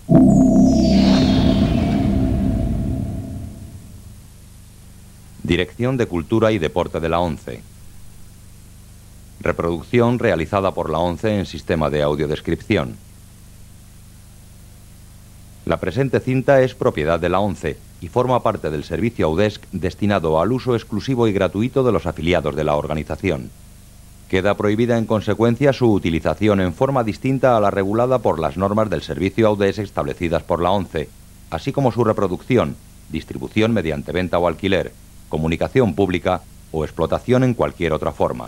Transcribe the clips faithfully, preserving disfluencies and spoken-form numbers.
Dirección de Cultura y Deporte de la ONCE. Reproducción realizada por la ONCE en sistema de audiodescripción. La presente cinta es propiedad de la ONCE y forma parte del servicio Audesc destinado al uso exclusivo y gratuito de los afiliados de la organización. Queda prohibida en consecuencia su utilización en forma distinta a la regulada por las normas del servicio Audesc establecidas por la ONCE, así como su reproducción, distribución mediante venta o alquiler, comunicación pública o explotación en cualquier otra forma.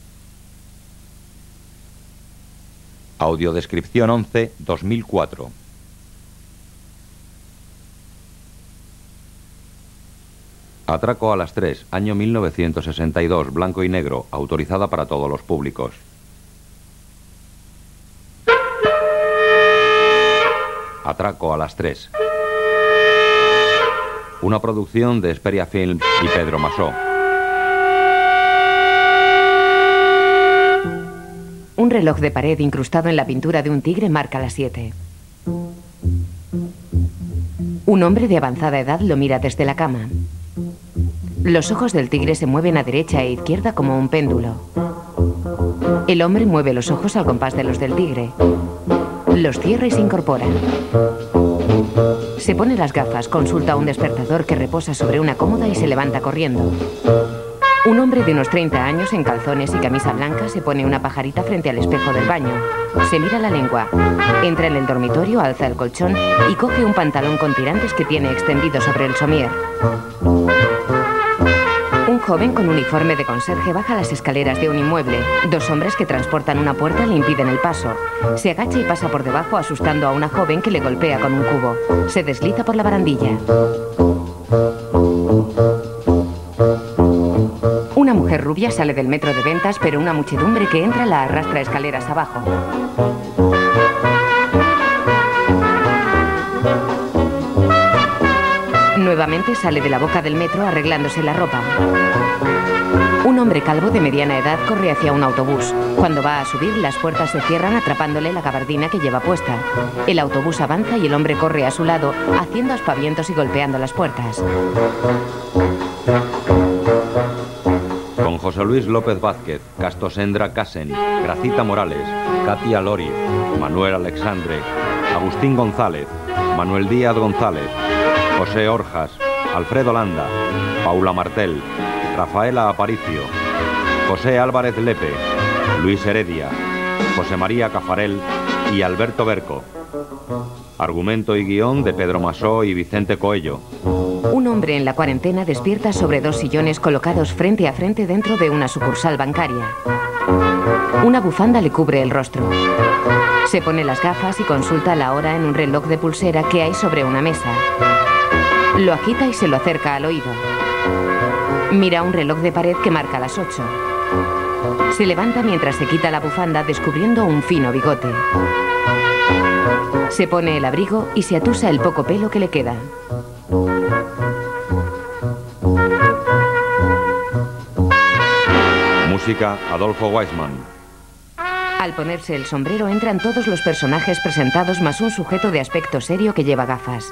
Audiodescripción once dos mil cuatro. Atraco a las tres, año mil novecientos sesenta y dos, blanco y negro, autorizada para todos los públicos. Atraco a las tres. Una producción de Esperia Films y Pedro Masó. Un reloj de pared incrustado en la pintura de un tigre marca las siete. Un hombre de avanzada edad lo mira desde la cama. Los ojos del tigre se mueven a derecha e izquierda como un péndulo. El hombre mueve los ojos al compás de los del tigre. Los cierra y se incorpora. Se pone las gafas, consulta un despertador que reposa sobre una cómoda y se levanta corriendo. Un hombre de unos treinta años en calzones y camisa blanca se pone una pajarita frente al espejo del baño. Se mira la lengua. Entra en el dormitorio, alza el colchón y coge un pantalón con tirantes que tiene extendido sobre el somier. Un joven con uniforme de conserje baja las escaleras de un inmueble. Dos hombres que transportan una puerta le impiden el paso. Se agacha y pasa por debajo asustando a una joven que le golpea con un cubo. Se desliza por la barandilla. Una mujer rubia sale del metro de ventas, pero una muchedumbre que entra la arrastra escaleras abajo. Nuevamente sale de la boca del metro arreglándose la ropa. Un hombre calvo de mediana edad corre hacia un autobús. Cuando va a subir, las puertas se cierran atrapándole la gabardina que lleva puesta. El autobús avanza y el hombre corre a su lado, haciendo aspavientos y golpeando las puertas. Con José Luis López Vázquez, Casto Sendra Casen, Gracita Morales, Katia Lori, Manuel Alexandre, Agustín González, Manuel Díaz González, José Orjas, Alfredo Landa, Paula Martel, Rafaela Aparicio, José Álvarez Lepe, Luis Heredia, José María Cafarel y Alberto Berco. Argumento y guión de Pedro Masó y Vicente Coello. Un hombre en la cuarentena despierta sobre dos sillones colocados frente a frente dentro de una sucursal bancaria. Una bufanda le cubre el rostro. Se pone las gafas y consulta la hora en un reloj de pulsera que hay sobre una mesa. Lo agita y se lo acerca al oído. Mira un reloj de pared que marca las ocho. Se levanta mientras se quita la bufanda, descubriendo un fino bigote. Se pone el abrigo y se atusa el poco pelo que le queda. Música, Adolfo Weisman. Al ponerse el sombrero entran todos los personajes presentados más un sujeto de aspecto serio que lleva gafas.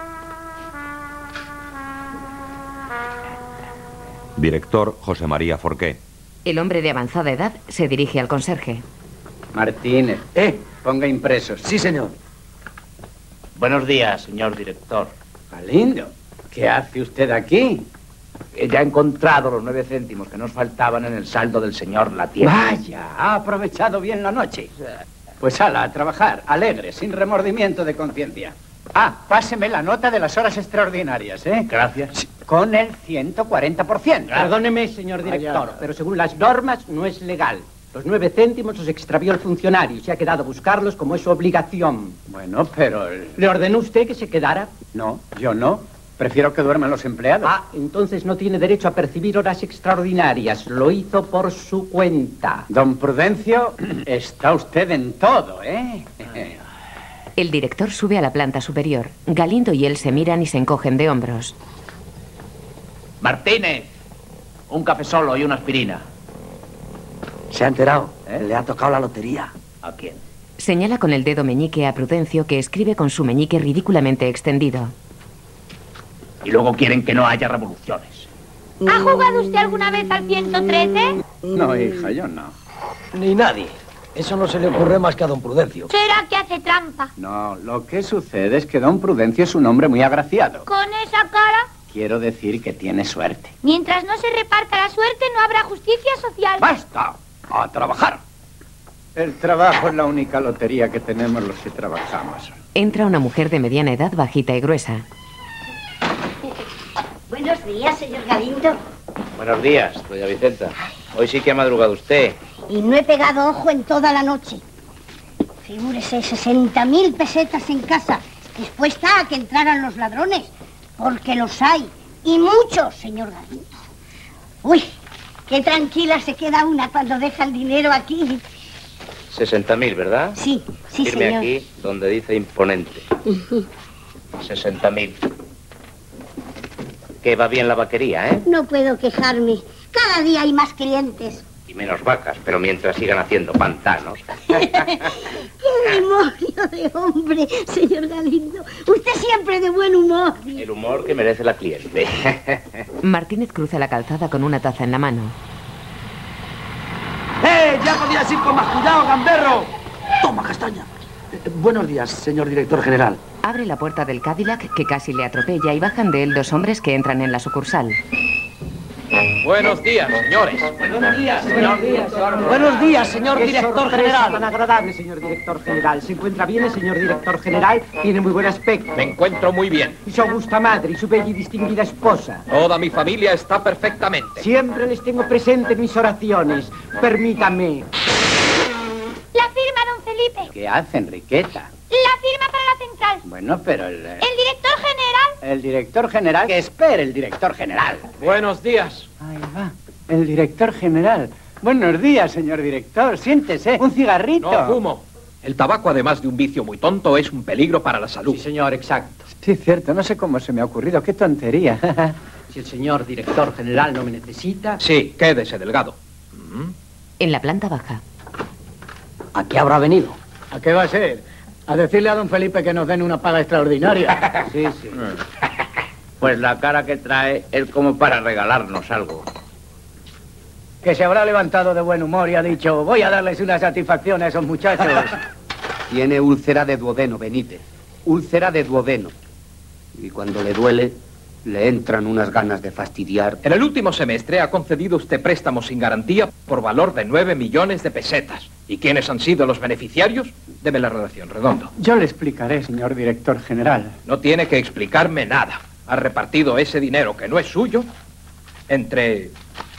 Director José María Forqué. El hombre de avanzada edad se dirige al conserje. Martínez, eh, ponga impresos. Sí, señor. Buenos días, señor director. Galindo, ¿qué hace usted aquí? Ya he encontrado los nueve céntimos que nos faltaban en el saldo del señor Latier. Vaya, ha aprovechado bien la noche. Pues ala, a trabajar, alegre, sin remordimiento de conciencia. Ah, páseme la nota de las horas extraordinarias, ¿eh? Gracias. Con el ciento cuarenta por ciento. Perdóneme, señor director, Vaya. pero según las normas no es legal. Los nueve céntimos los extravió el funcionario y se ha quedado a buscarlos como es su obligación. Bueno, pero... ¿Le ordenó usted que se quedara? No, yo no. Prefiero que duerman los empleados. Ah, entonces no tiene derecho a percibir horas extraordinarias. Lo hizo por su cuenta. Don Prudencio, está usted en todo, ¿eh? El director sube a la planta superior. Galindo y él se miran y se encogen de hombros. Martínez, un café solo y una aspirina. ¿Se ha enterado? ¿Eh? Le ha tocado la lotería. ¿A quién? Señala con el dedo meñique a Prudencio, que escribe con su meñique ridículamente extendido. Y luego quieren que no haya revoluciones. ¿Ha jugado usted alguna vez al ciento trece? No, hija, yo no. Ni nadie. Eso no se le ocurre más que a don Prudencio. ¿Será que hace trampa? No, lo que sucede es que don Prudencio es un hombre muy agraciado. ¿Con esa cara? Quiero decir que tiene suerte. Mientras no se reparta la suerte, no habrá justicia social. ¡Basta! ¡A trabajar! El trabajo es la única lotería que tenemos los que trabajamos. Entra una mujer de mediana edad, bajita y gruesa. Buenos días, señor Galindo. Buenos días, doña Vicenta. Hoy sí que ha madrugado usted. Y no he pegado ojo en toda la noche. Figúrese, sesenta mil pesetas en casa, dispuesta a que entraran los ladrones, porque los hay, y muchos, señor Galindo. Uy, qué tranquila se queda una cuando deja el dinero aquí. sesenta mil, ¿verdad? Sí, sí, Firme señor. aquí donde dice imponente. sesenta mil. Que va bien la vaquería, ¿eh? No puedo quejarme. Cada día hay más clientes. Y menos vacas, pero mientras sigan haciendo pantanos. ¡Qué demonio de hombre, señor Galindo! Usted siempre de buen humor. El humor que merece la cliente. Martínez cruza la calzada con una taza en la mano. ¡Eh! ¡Ya podías ir con más cuidado, gamberro! Toma, castaña. Eh, buenos días, señor director general. Abre la puerta del Cadillac, que casi le atropella, y bajan de él dos hombres que entran en la sucursal. Buenos días, señores. Buenos días, señor director. Buenos días, señor Qué director sorpresa general. tan agradable, señor director general. ¿Se encuentra bien el señor director general? Tiene muy buen aspecto. Me encuentro muy bien. Y su augusta madre y su bella y distinguida esposa. Toda mi familia está perfectamente. Siempre les tengo presente en mis oraciones. Permítame. La firma, don Felipe. ¿Qué hace, Enriqueta? La firma para la central. Bueno, pero el... El director general. El director general... Que espere el director general. Buenos días. Ahí va. El director general. Buenos días, señor director. Siéntese. Un cigarrito. No fumo. El tabaco, además de un vicio muy tonto, es un peligro para la salud. Sí, señor, exacto. Sí, cierto. No sé cómo se me ha ocurrido. Qué tontería. Si el señor director general no me necesita... Sí, quédese, Delgado. En la planta baja. ¿A qué habrá venido? ¿A qué va a ser? A decirle a don Felipe que nos den una paga extraordinaria. Sí, sí. Pues la cara que trae es como para regalarnos algo. Que se habrá levantado de buen humor y ha dicho, voy a darles una satisfacción a esos muchachos. Tiene úlcera de duodeno, Benítez. Úlcera de duodeno. Y cuando le duele, le entran unas ganas de fastidiar. En el último semestre ha concedido usted préstamos sin garantía por valor de nueve millones de pesetas. ¿Y quiénes han sido los beneficiarios? Deme la relación, Redondo. Yo le explicaré, señor director general. No tiene que explicarme nada. Ha repartido ese dinero que no es suyo entre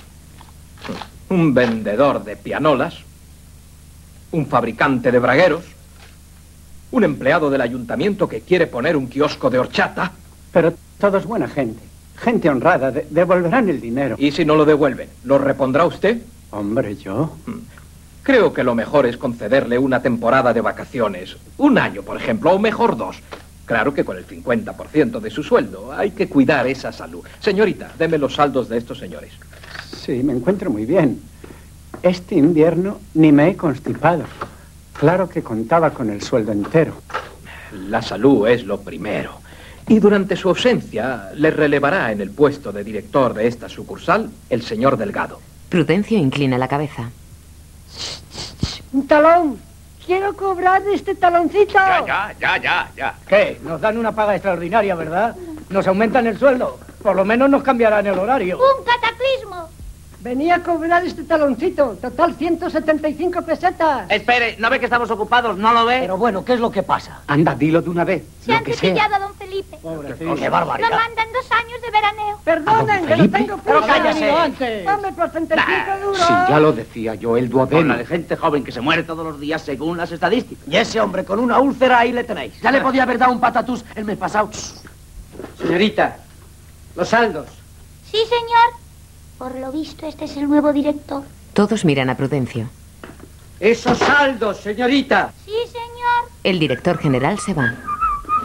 un vendedor de pianolas, un fabricante de bragueros, un empleado del ayuntamiento que quiere poner un kiosco de horchata. Pero todos buena gente. Gente honrada. De- devolverán el dinero. ¿Y si no lo devuelven? ¿Lo repondrá usted? Hombre, ¿yo? Creo que lo mejor es concederle una temporada de vacaciones. Un año, por ejemplo, o mejor dos. Claro que con el cincuenta por ciento de su sueldo. Hay que cuidar esa salud. Señorita, deme los saldos de estos señores. Sí, me encuentro muy bien. Este invierno ni me he constipado. Claro que contaba con el sueldo entero. La salud es lo primero. Y durante su ausencia le relevará en el puesto de director de esta sucursal el señor Delgado. Prudencio inclina la cabeza. Un talón. Quiero cobrar este taloncito. Ya, ya, ya, ya, ya. ¿Qué? Nos dan una paga extraordinaria, ¿verdad? Nos aumentan el sueldo. Por lo menos nos cambiarán el horario. Un cataclismo. Venía a cobrar este taloncito. Total ciento setenta y cinco pesetas. Espere, ¿no ve que estamos ocupados? ¿No lo ve? Pero bueno, ¿qué es lo que pasa? Anda, dilo de una vez. Se han cepillado a don Felipe. ¡Qué Lo barbaridad! mandan dos años de veraneo. Perdonen, que lo tengo Pero prisa. cállese. Antes. Dame por treinta y cinco duros. Sí, ya lo decía yo, el duodeno. Habla de gente joven que se muere todos los días según las estadísticas. Y ese hombre con una úlcera ahí le tenéis. Ya le podía haber dado un patatús el mes pasado. Señorita, los saldos. Sí, señor. Por lo visto, este es el nuevo director. Todos miran a Prudencio. Esos saldos, señorita. Sí, señor. El director general se va.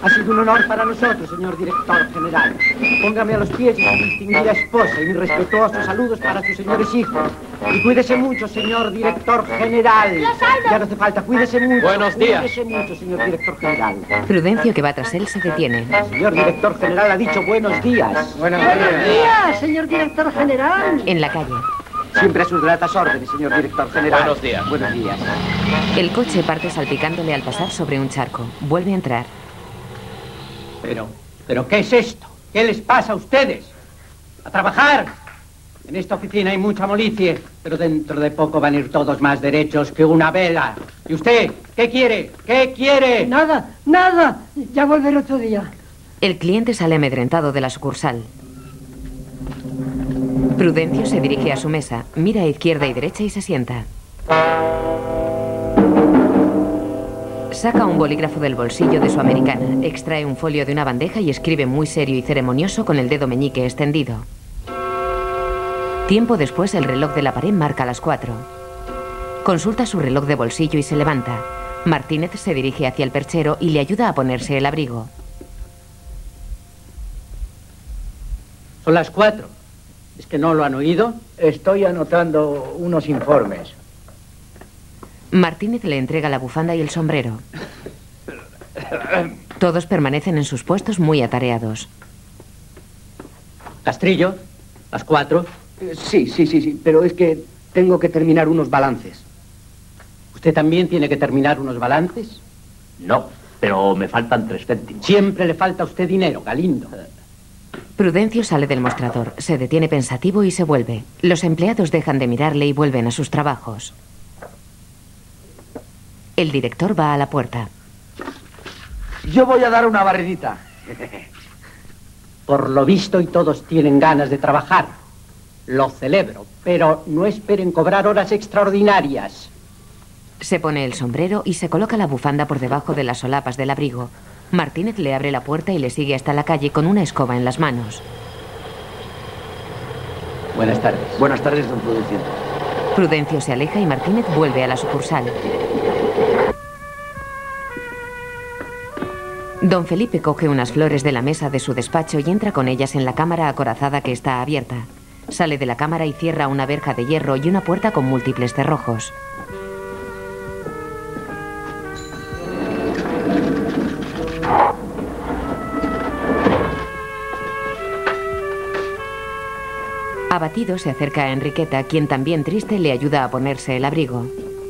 Ha sido un honor para nosotros, señor director general. Póngame a los pies de su distinguida esposa y mis respetuosos saludos para sus señores hijos. Y cuídese mucho, señor director general. Ya no hace falta, cuídese mucho. Buenos días. Cuídese mucho, señor director general. Prudencio, que va tras él, se detiene. El señor director general ha dicho buenos días. Buenos días, señor director general. En la calle. Siempre a sus gratas órdenes, señor director general. Buenos días. Buenos días. El coche parte salpicándole al pasar sobre un charco. Vuelve a entrar. Pero, ¿pero qué es esto? ¿Qué les pasa a ustedes? ¡A trabajar! En esta oficina hay mucha molicie, pero dentro de poco van a ir todos más derechos que una vela. ¿Y usted? ¿Qué quiere? ¿Qué quiere? Nada, nada. Ya volveré otro día. El cliente sale amedrentado de la sucursal. Prudencio se dirige a su mesa, mira a izquierda y derecha y se sienta. Saca un bolígrafo del bolsillo de su americana, extrae un folio de una bandeja y escribe muy serio y ceremonioso con el dedo meñique extendido. Tiempo después, el reloj de la pared marca las cuatro. Consulta su reloj de bolsillo y se levanta. Martínez se dirige hacia el perchero y le ayuda a ponerse el abrigo. Son las cuatro. ¿Es que no lo han oído? Estoy anotando unos informes. Martínez le entrega la bufanda y el sombrero. Todos permanecen en sus puestos muy atareados. Castrillo, las cuatro. Sí, sí, sí, sí, pero es que tengo que terminar unos balances. ¿Usted también tiene que terminar unos balances? No, pero me faltan tres céntimos. Siempre le falta a usted dinero, Galindo. Prudencio sale del mostrador, se detiene pensativo y se vuelve. Los empleados dejan de mirarle y vuelven a sus trabajos. El director va a la puerta. Yo voy a dar una barridita. Por lo visto, y todos tienen ganas de trabajar. Lo celebro, pero no esperen cobrar horas extraordinarias. Se pone el sombrero y se coloca la bufanda por debajo de las solapas del abrigo. Martínez le abre la puerta y le sigue hasta la calle con una escoba en las manos. Buenas tardes. Buenas tardes, don Prudencio. Prudencio se aleja y Martínez vuelve a la sucursal. Don Felipe coge unas flores de la mesa de su despacho y entra con ellas en la cámara acorazada que está abierta. Sale de la cámara y cierra una verja de hierro y una puerta con múltiples cerrojos. Abatido, se acerca a Enriqueta, quien también triste le ayuda a ponerse el abrigo.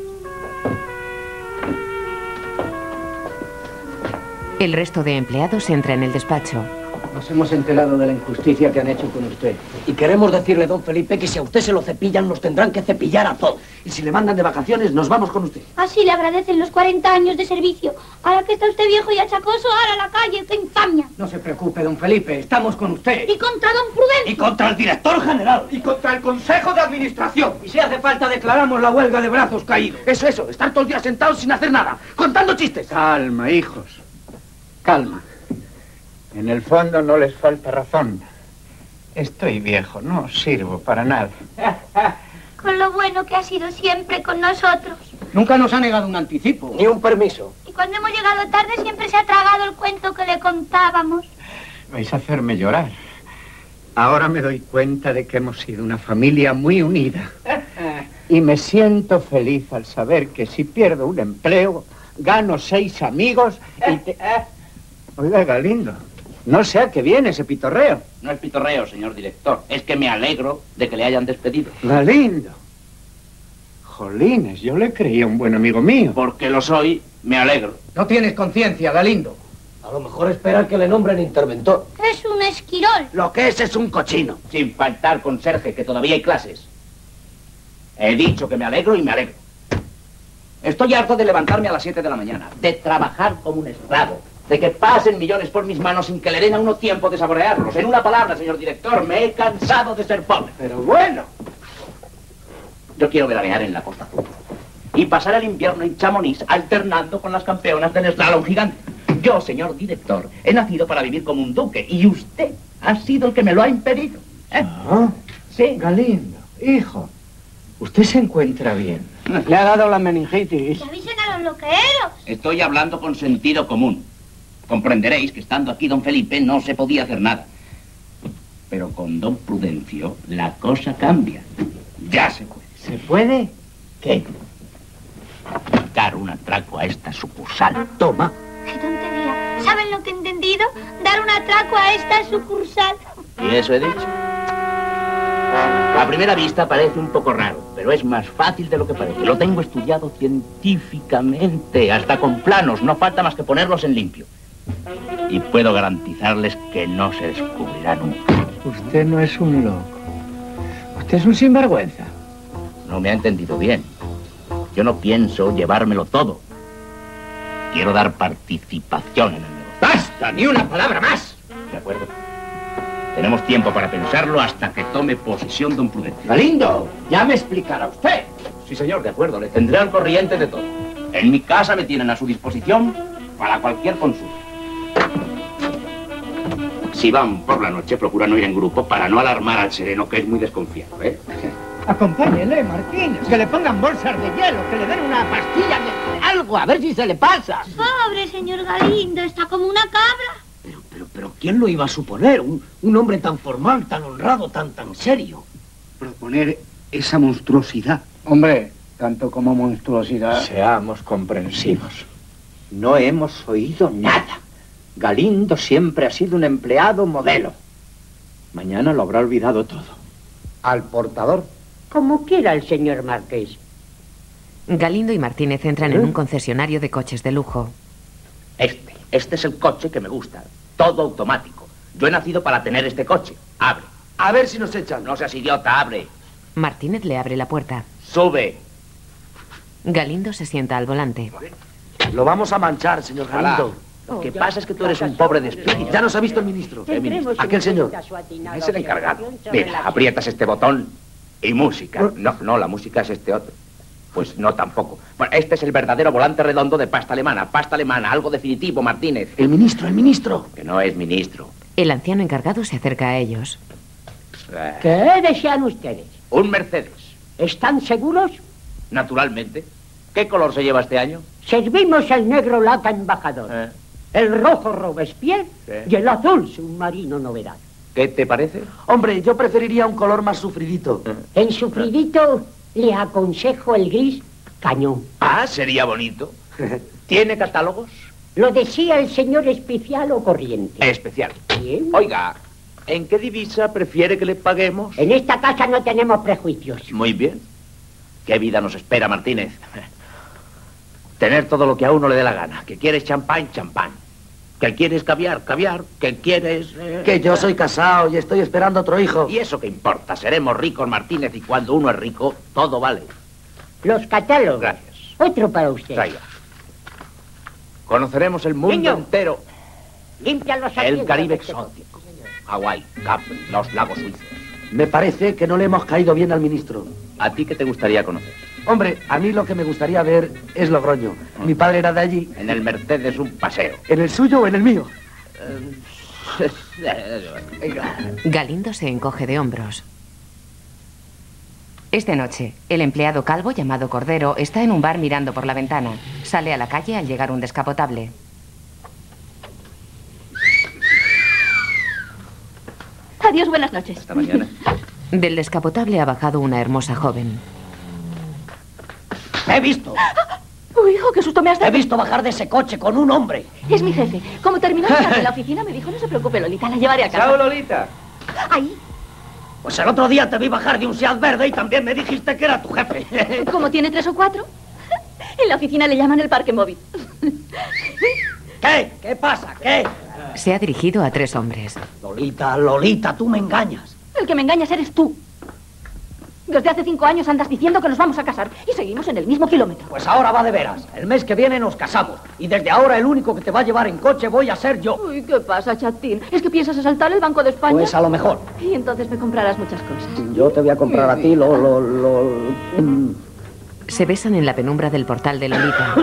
El resto de empleados entra en el despacho. Nos hemos enterado de la injusticia que han hecho con usted. Y queremos decirle, don Felipe, que si a usted se lo cepillan, nos tendrán que cepillar a todos. Y si le mandan de vacaciones, nos vamos con usted. Así le agradecen los cuarenta años de servicio. Ahora que está usted viejo y achacoso, ahora a la calle, ¡qué infamia! No se preocupe, don Felipe, estamos con usted. Y contra don Prudencio. Y contra el director general. Y contra el Consejo de Administración. Y si hace falta, declaramos la huelga de brazos caídos. Eso, eso, estar todo el día sentados sin hacer nada, contando chistes. Calma, hijos. Calma. En el fondo no les falta razón. Estoy viejo, no sirvo para nada. Con lo bueno que ha sido siempre con nosotros. Nunca nos ha negado un anticipo. Ni un permiso. Y cuando hemos llegado tarde siempre se ha tragado el cuento que le contábamos. Vais a hacerme llorar. Ahora me doy cuenta de que hemos sido una familia muy unida. Y me siento feliz al saber que si pierdo un empleo, gano seis amigos y te... Oiga, Galindo, no sé a qué viene ese pitorreo. No es pitorreo, señor director. Es que me alegro de que le hayan despedido. Galindo. Jolines, yo le creía un buen amigo mío. Porque lo soy, me alegro. No tienes conciencia, Galindo. A lo mejor espera que le nombren interventor. Es un esquirol. Lo que es es un cochino. Sin faltar conserje, que todavía hay clases. He dicho que me alegro y me alegro. Estoy harto de levantarme a las siete de la mañana, de trabajar como un esclavo, de que pasen millones por mis manos sin que le den a uno tiempo de saborearlos. En una palabra, señor director, me he cansado de ser pobre. Pero bueno. Yo quiero veranear en la Costa Azul y pasar el invierno en Chamonix alternando con las campeonas del slalom gigante. Yo, señor director, he nacido para vivir como un duque y usted ha sido el que me lo ha impedido. ¿Eh? ¿Ah? Sí. Galindo, hijo, usted se encuentra bien. Le ha dado la meningitis. Que avisen a los loqueros. Estoy hablando con sentido común. Comprenderéis que estando aquí don Felipe no se podía hacer nada. Pero con don Prudencio la cosa cambia. Ya se puede. ¿Se puede? ¿Qué? Dar un atraco a esta sucursal. Toma. ¡Qué tontería! ¿Saben lo que he entendido? Dar un atraco a esta sucursal. Y eso he dicho. A primera vista parece un poco raro, pero es más fácil de lo que parece. Lo tengo estudiado científicamente, hasta con planos. No falta más que ponerlos en limpio. Y puedo garantizarles que no se descubrirá nunca. Usted no es un loco. Usted es un sinvergüenza. No me ha entendido bien. Yo no pienso llevármelo todo. Quiero dar participación en el negocio. ¡Basta! ¡Ni una palabra más! De acuerdo. Tenemos tiempo para pensarlo hasta que tome posesión don Prudencio. Galindo, ya me explicará usted. Sí, señor, de acuerdo. Le tendré al corriente de todo. En mi casa me tienen a su disposición para cualquier consulta. Si van por la noche, procura no ir en grupo para no alarmar al sereno, que es muy desconfiado, ¿eh? Acompáñele, Martín. Que le pongan bolsas de hielo, que le den una pastilla de algo, a ver si se le pasa. Pobre señor Galindo, está como una cabra. Pero, pero, pero, ¿quién lo iba a suponer? Un, un hombre tan formal, tan honrado, tan, tan serio. Proponer esa monstruosidad. Hombre, tanto como monstruosidad. Seamos comprensivos. No hemos oído nada. Galindo siempre ha sido un empleado modelo. Mañana lo habrá olvidado todo. Al portador. Como quiera el señor Marqués. Galindo y Martínez entran ¿Eh? en un concesionario de coches de lujo. Este, este es el coche que me gusta. Todo automático. Yo he nacido para tener este coche. Abre. A ver si nos echan. No seas idiota, abre. Martínez le abre la puerta. Sube. Galindo se sienta al volante. Lo vamos a manchar, señor Galindo. Lo que pasa es que tú eres un pobre de espíritu. Ya nos ha visto el ministro. ¿Qué ministro? Aquel señor. Es el encargado. Mira, aprietas este botón y música. No, no, la música es este otro. Pues no, tampoco. Bueno, este es el verdadero volante redondo de pasta alemana. Pasta alemana, algo definitivo, Martínez. El ministro, el ministro. Que no es ministro. El anciano encargado se acerca a ellos. ¿Qué desean ustedes? Un Mercedes. ¿Están seguros? Naturalmente. ¿Qué color se lleva este año? Servimos el negro lata embajador, Eh. el rojo Robespierre Sí. y el azul submarino novedad. ¿Qué te parece? Hombre, yo preferiría un color más sufridito. En sufridito le aconsejo el gris cañón. Ah, sería bonito. ¿Tiene catálogos? ¿Lo decía el señor especial o corriente? Especial. Bien. Oiga, ¿en qué divisa prefiere que le paguemos? En esta casa no tenemos prejuicios. Muy bien. ¿Qué vida nos espera, Martínez? Tener todo lo que a uno le dé la gana. Que quieres champán, champán. Que quieres caviar, caviar. Que quieres... eh, Que yo soy casado y estoy esperando otro hijo. ¿Y eso qué importa? Seremos ricos, Martínez, y cuando uno es rico, todo vale. Los catálogos. Gracias. Otro para usted. Traiga. Conoceremos el mundo Niño. entero. Limpia los El asientos Caribe de este exótico. Hawái, Capri, los lagos suizos. Me parece que no le hemos caído bien al ministro. ¿A ti qué te gustaría conocer? Hombre, a mí lo que me gustaría ver es Logroño. Mi padre era de allí. En el Mercedes un paseo. ¿En el suyo o en el mío? Galindo se encoge de hombros. Esta noche, el empleado calvo llamado Cordero está en un bar mirando por la ventana. Sale a la calle al llegar un descapotable. Adiós, buenas noches. Hasta mañana. Del descapotable ha bajado una hermosa joven. Te he visto. Uy, hijo, qué susto me has Te he dado. visto bajar de ese coche con un hombre. Es mi jefe. Como terminó de estar en la oficina, me dijo, no se preocupe, Lolita, la llevaré a casa. Chao, Lolita. Ahí. Pues el otro día te vi bajar de un Seat verde y también me dijiste que era tu jefe. Como tiene tres o cuatro, en la oficina le llaman el parque móvil. ¿Qué? ¿Qué pasa? ¿Qué? Se ha dirigido a tres hombres. Lolita, Lolita, tú me engañas. El que me engañas eres tú. Desde hace cinco años andas diciendo que nos vamos a casar y seguimos en el mismo kilómetro. Pues ahora va de veras. El mes que viene nos casamos. Y desde ahora el único que te va a llevar en coche voy a ser yo. Uy, ¿qué pasa, chatín? ¿Es que piensas asaltar el Banco de España? Pues a lo mejor. Y entonces me comprarás muchas cosas. Yo te voy a comprar a ti lo... lo, lo... Se besan en la penumbra del portal de Lolita.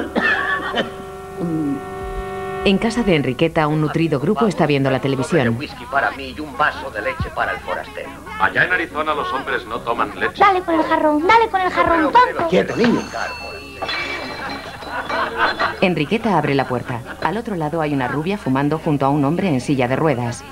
En casa de Enriqueta, un nutrido grupo está viendo la televisión. Whisky para mí y un vaso de leche para el forastero. Allá en Arizona los hombres no toman leche. Dale con el jarrón, dale con el jarrón, tonto. Quieto, niño. Enriqueta abre la puerta. Al otro lado hay una rubia fumando junto a un hombre en silla de ruedas.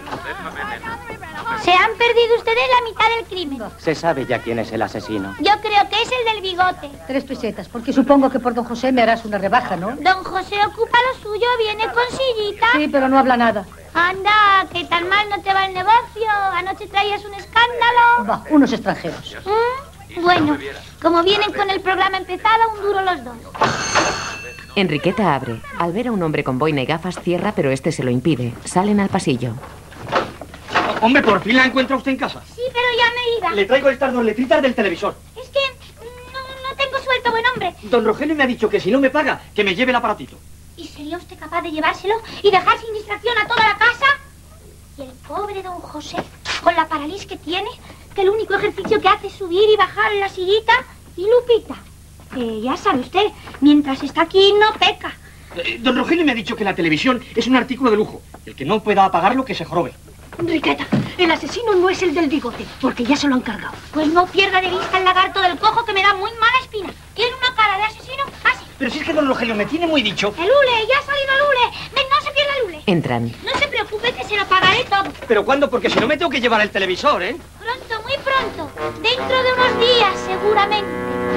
Se han perdido ustedes la mitad del crimen. Se sabe ya quién es el asesino. Yo creo que es el del bigote. Tres pesetas, porque supongo que por don José me harás una rebaja, ¿no? Don José ocupa lo suyo, viene con sillita. Sí, pero no habla nada. Anda, que tan mal no te va el negocio. Anoche traías un escándalo. Va, unos extranjeros. ¿Mm? Bueno, como vienen con el programa empezado, un duro los dos. Enriqueta abre. Al ver a un hombre con boina y gafas, cierra, pero este se lo impide. Salen al pasillo. Hombre, por fin la encuentra usted en casa. Sí, pero ya me iba. Le traigo estas dos letritas del televisor. Es que no, no tengo suelto, buen hombre. Don Rogelio me ha dicho que si no me paga, que me lleve el aparatito. ¿Y sería usted capaz de llevárselo y dejar sin distracción a toda la casa? Y el pobre don José, con la parálisis que tiene, que el único ejercicio que hace es subir y bajar en la sillita. Y Lupita, eh, ya sabe usted, mientras está aquí no peca. Eh, don Rogelio me ha dicho que la televisión es un artículo de lujo. El que no pueda pagarlo, que se jorobe. Enriqueta, el asesino no es el del bigote, porque ya se lo han cargado. Pues no pierda de vista el lagarto del cojo, que me da muy mala espina. Tiene una cara de asesino así. Pero si es que don Rogelio me tiene muy dicho. El hule, ya ha salido el hule. Ven, no se pierda el hule. Entran. No se preocupe, que se lo pagaré todo. ¿Pero cuándo? Porque si no me tengo que llevar el televisor, ¿eh? Pronto, muy pronto. Dentro de unos días, seguramente.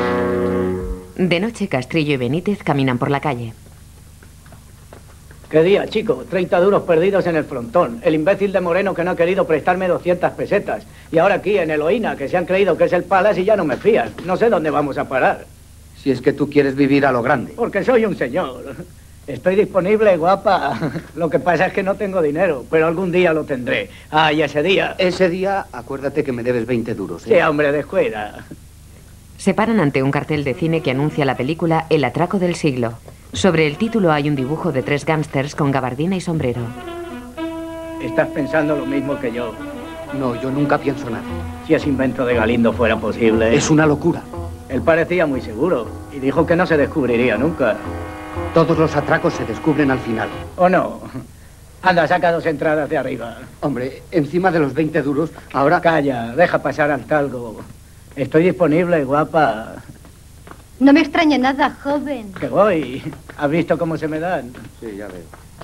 De noche, Castrillo y Benítez caminan por la calle. ¿Qué día, chico? treinta duros perdidos en el frontón. El imbécil de Moreno que no ha querido prestarme doscientas pesetas. Y ahora aquí, en Eloína, que se han creído que es el Palace y ya no me fían. No sé dónde vamos a parar. Si es que tú quieres vivir a lo grande. Porque soy un señor. Estoy disponible, guapa. Lo que pasa es que no tengo dinero, pero algún día lo tendré. Ah, y ese día... Ese día, acuérdate que me debes veinte duros, ¿eh? Sí, hombre, descuida. Se paran ante un cartel de cine que anuncia la película El atraco del siglo. Sobre el título hay un dibujo de tres gángsters con gabardina y sombrero. ¿Estás pensando lo mismo que yo? No, yo nunca pienso nada. Si ese invento de Galindo fuera posible... Es una locura. Él parecía muy seguro y dijo que no se descubriría nunca. Todos los atracos se descubren al final. ¿O no? Anda, saca dos entradas de arriba. Hombre, encima de los veinte duros, ahora... Calla, deja pasar al talgo. Estoy disponible, guapa. No me extraña nada, joven. Que voy. ¿Has visto cómo se me dan? Sí, ya veo.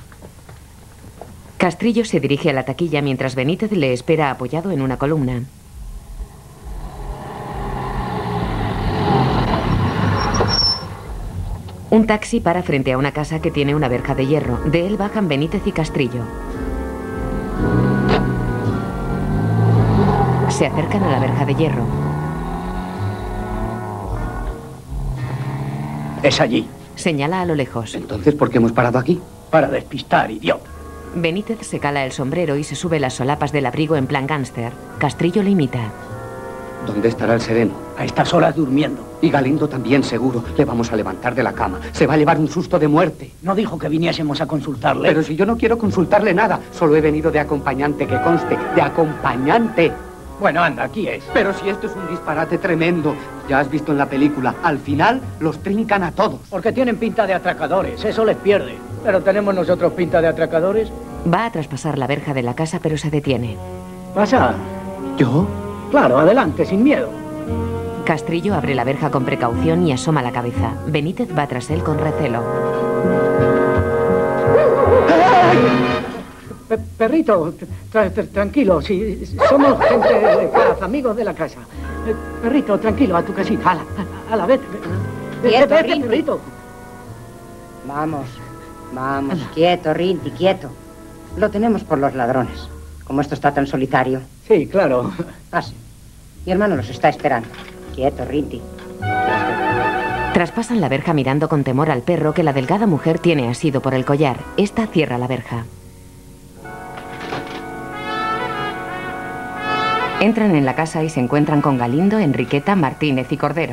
Castrillo se dirige a la taquilla mientras Benítez le espera apoyado en una columna. Un taxi para frente a una casa que tiene una verja de hierro. De él bajan Benítez y Castrillo. Se acercan a la verja de hierro. Es allí. Señala a lo lejos. Entonces, ¿por qué hemos parado aquí? Para despistar, idiota. Benítez se cala el sombrero y se sube las solapas del abrigo en plan gángster. Castrillo le imita. ¿Dónde estará el sereno? A estas horas durmiendo. Y Galindo también, seguro. Le vamos a levantar de la cama. Se va a llevar un susto de muerte. No dijo que viniésemos a consultarle. Pero si yo no quiero consultarle nada. Solo he venido de acompañante, que conste. De acompañante. Bueno, anda, aquí es. Pero si esto es un disparate tremendo. Ya has visto en la película. Al final los trincan a todos. Porque tienen pinta de atracadores. Eso les pierde. Pero tenemos nosotros pinta de atracadores. Va a traspasar la verja de la casa, pero se detiene. ¿Pasa? ¿Yo? Claro, adelante, sin miedo. Castrillo abre la verja con precaución y asoma la cabeza. Benítez va tras él con recelo. Pe perrito, tra tra tranquilo, si somos gente de casa, amigos de la casa. Eh, perrito, tranquilo, a tu casita. A la, a la vete. Quieto, vete, Rinti. perrito. Vamos, vamos, quieto, Rinti, quieto. Lo tenemos por los ladrones. Como esto está tan solitario. Sí, claro. Pase. Mi hermano los está esperando. Quieto, Rinti. Traspasan la verja mirando con temor al perro que la delgada mujer tiene asido por el collar. Esta cierra la verja. Entran en la casa y se encuentran con Galindo, Enriqueta, Martínez y Cordero.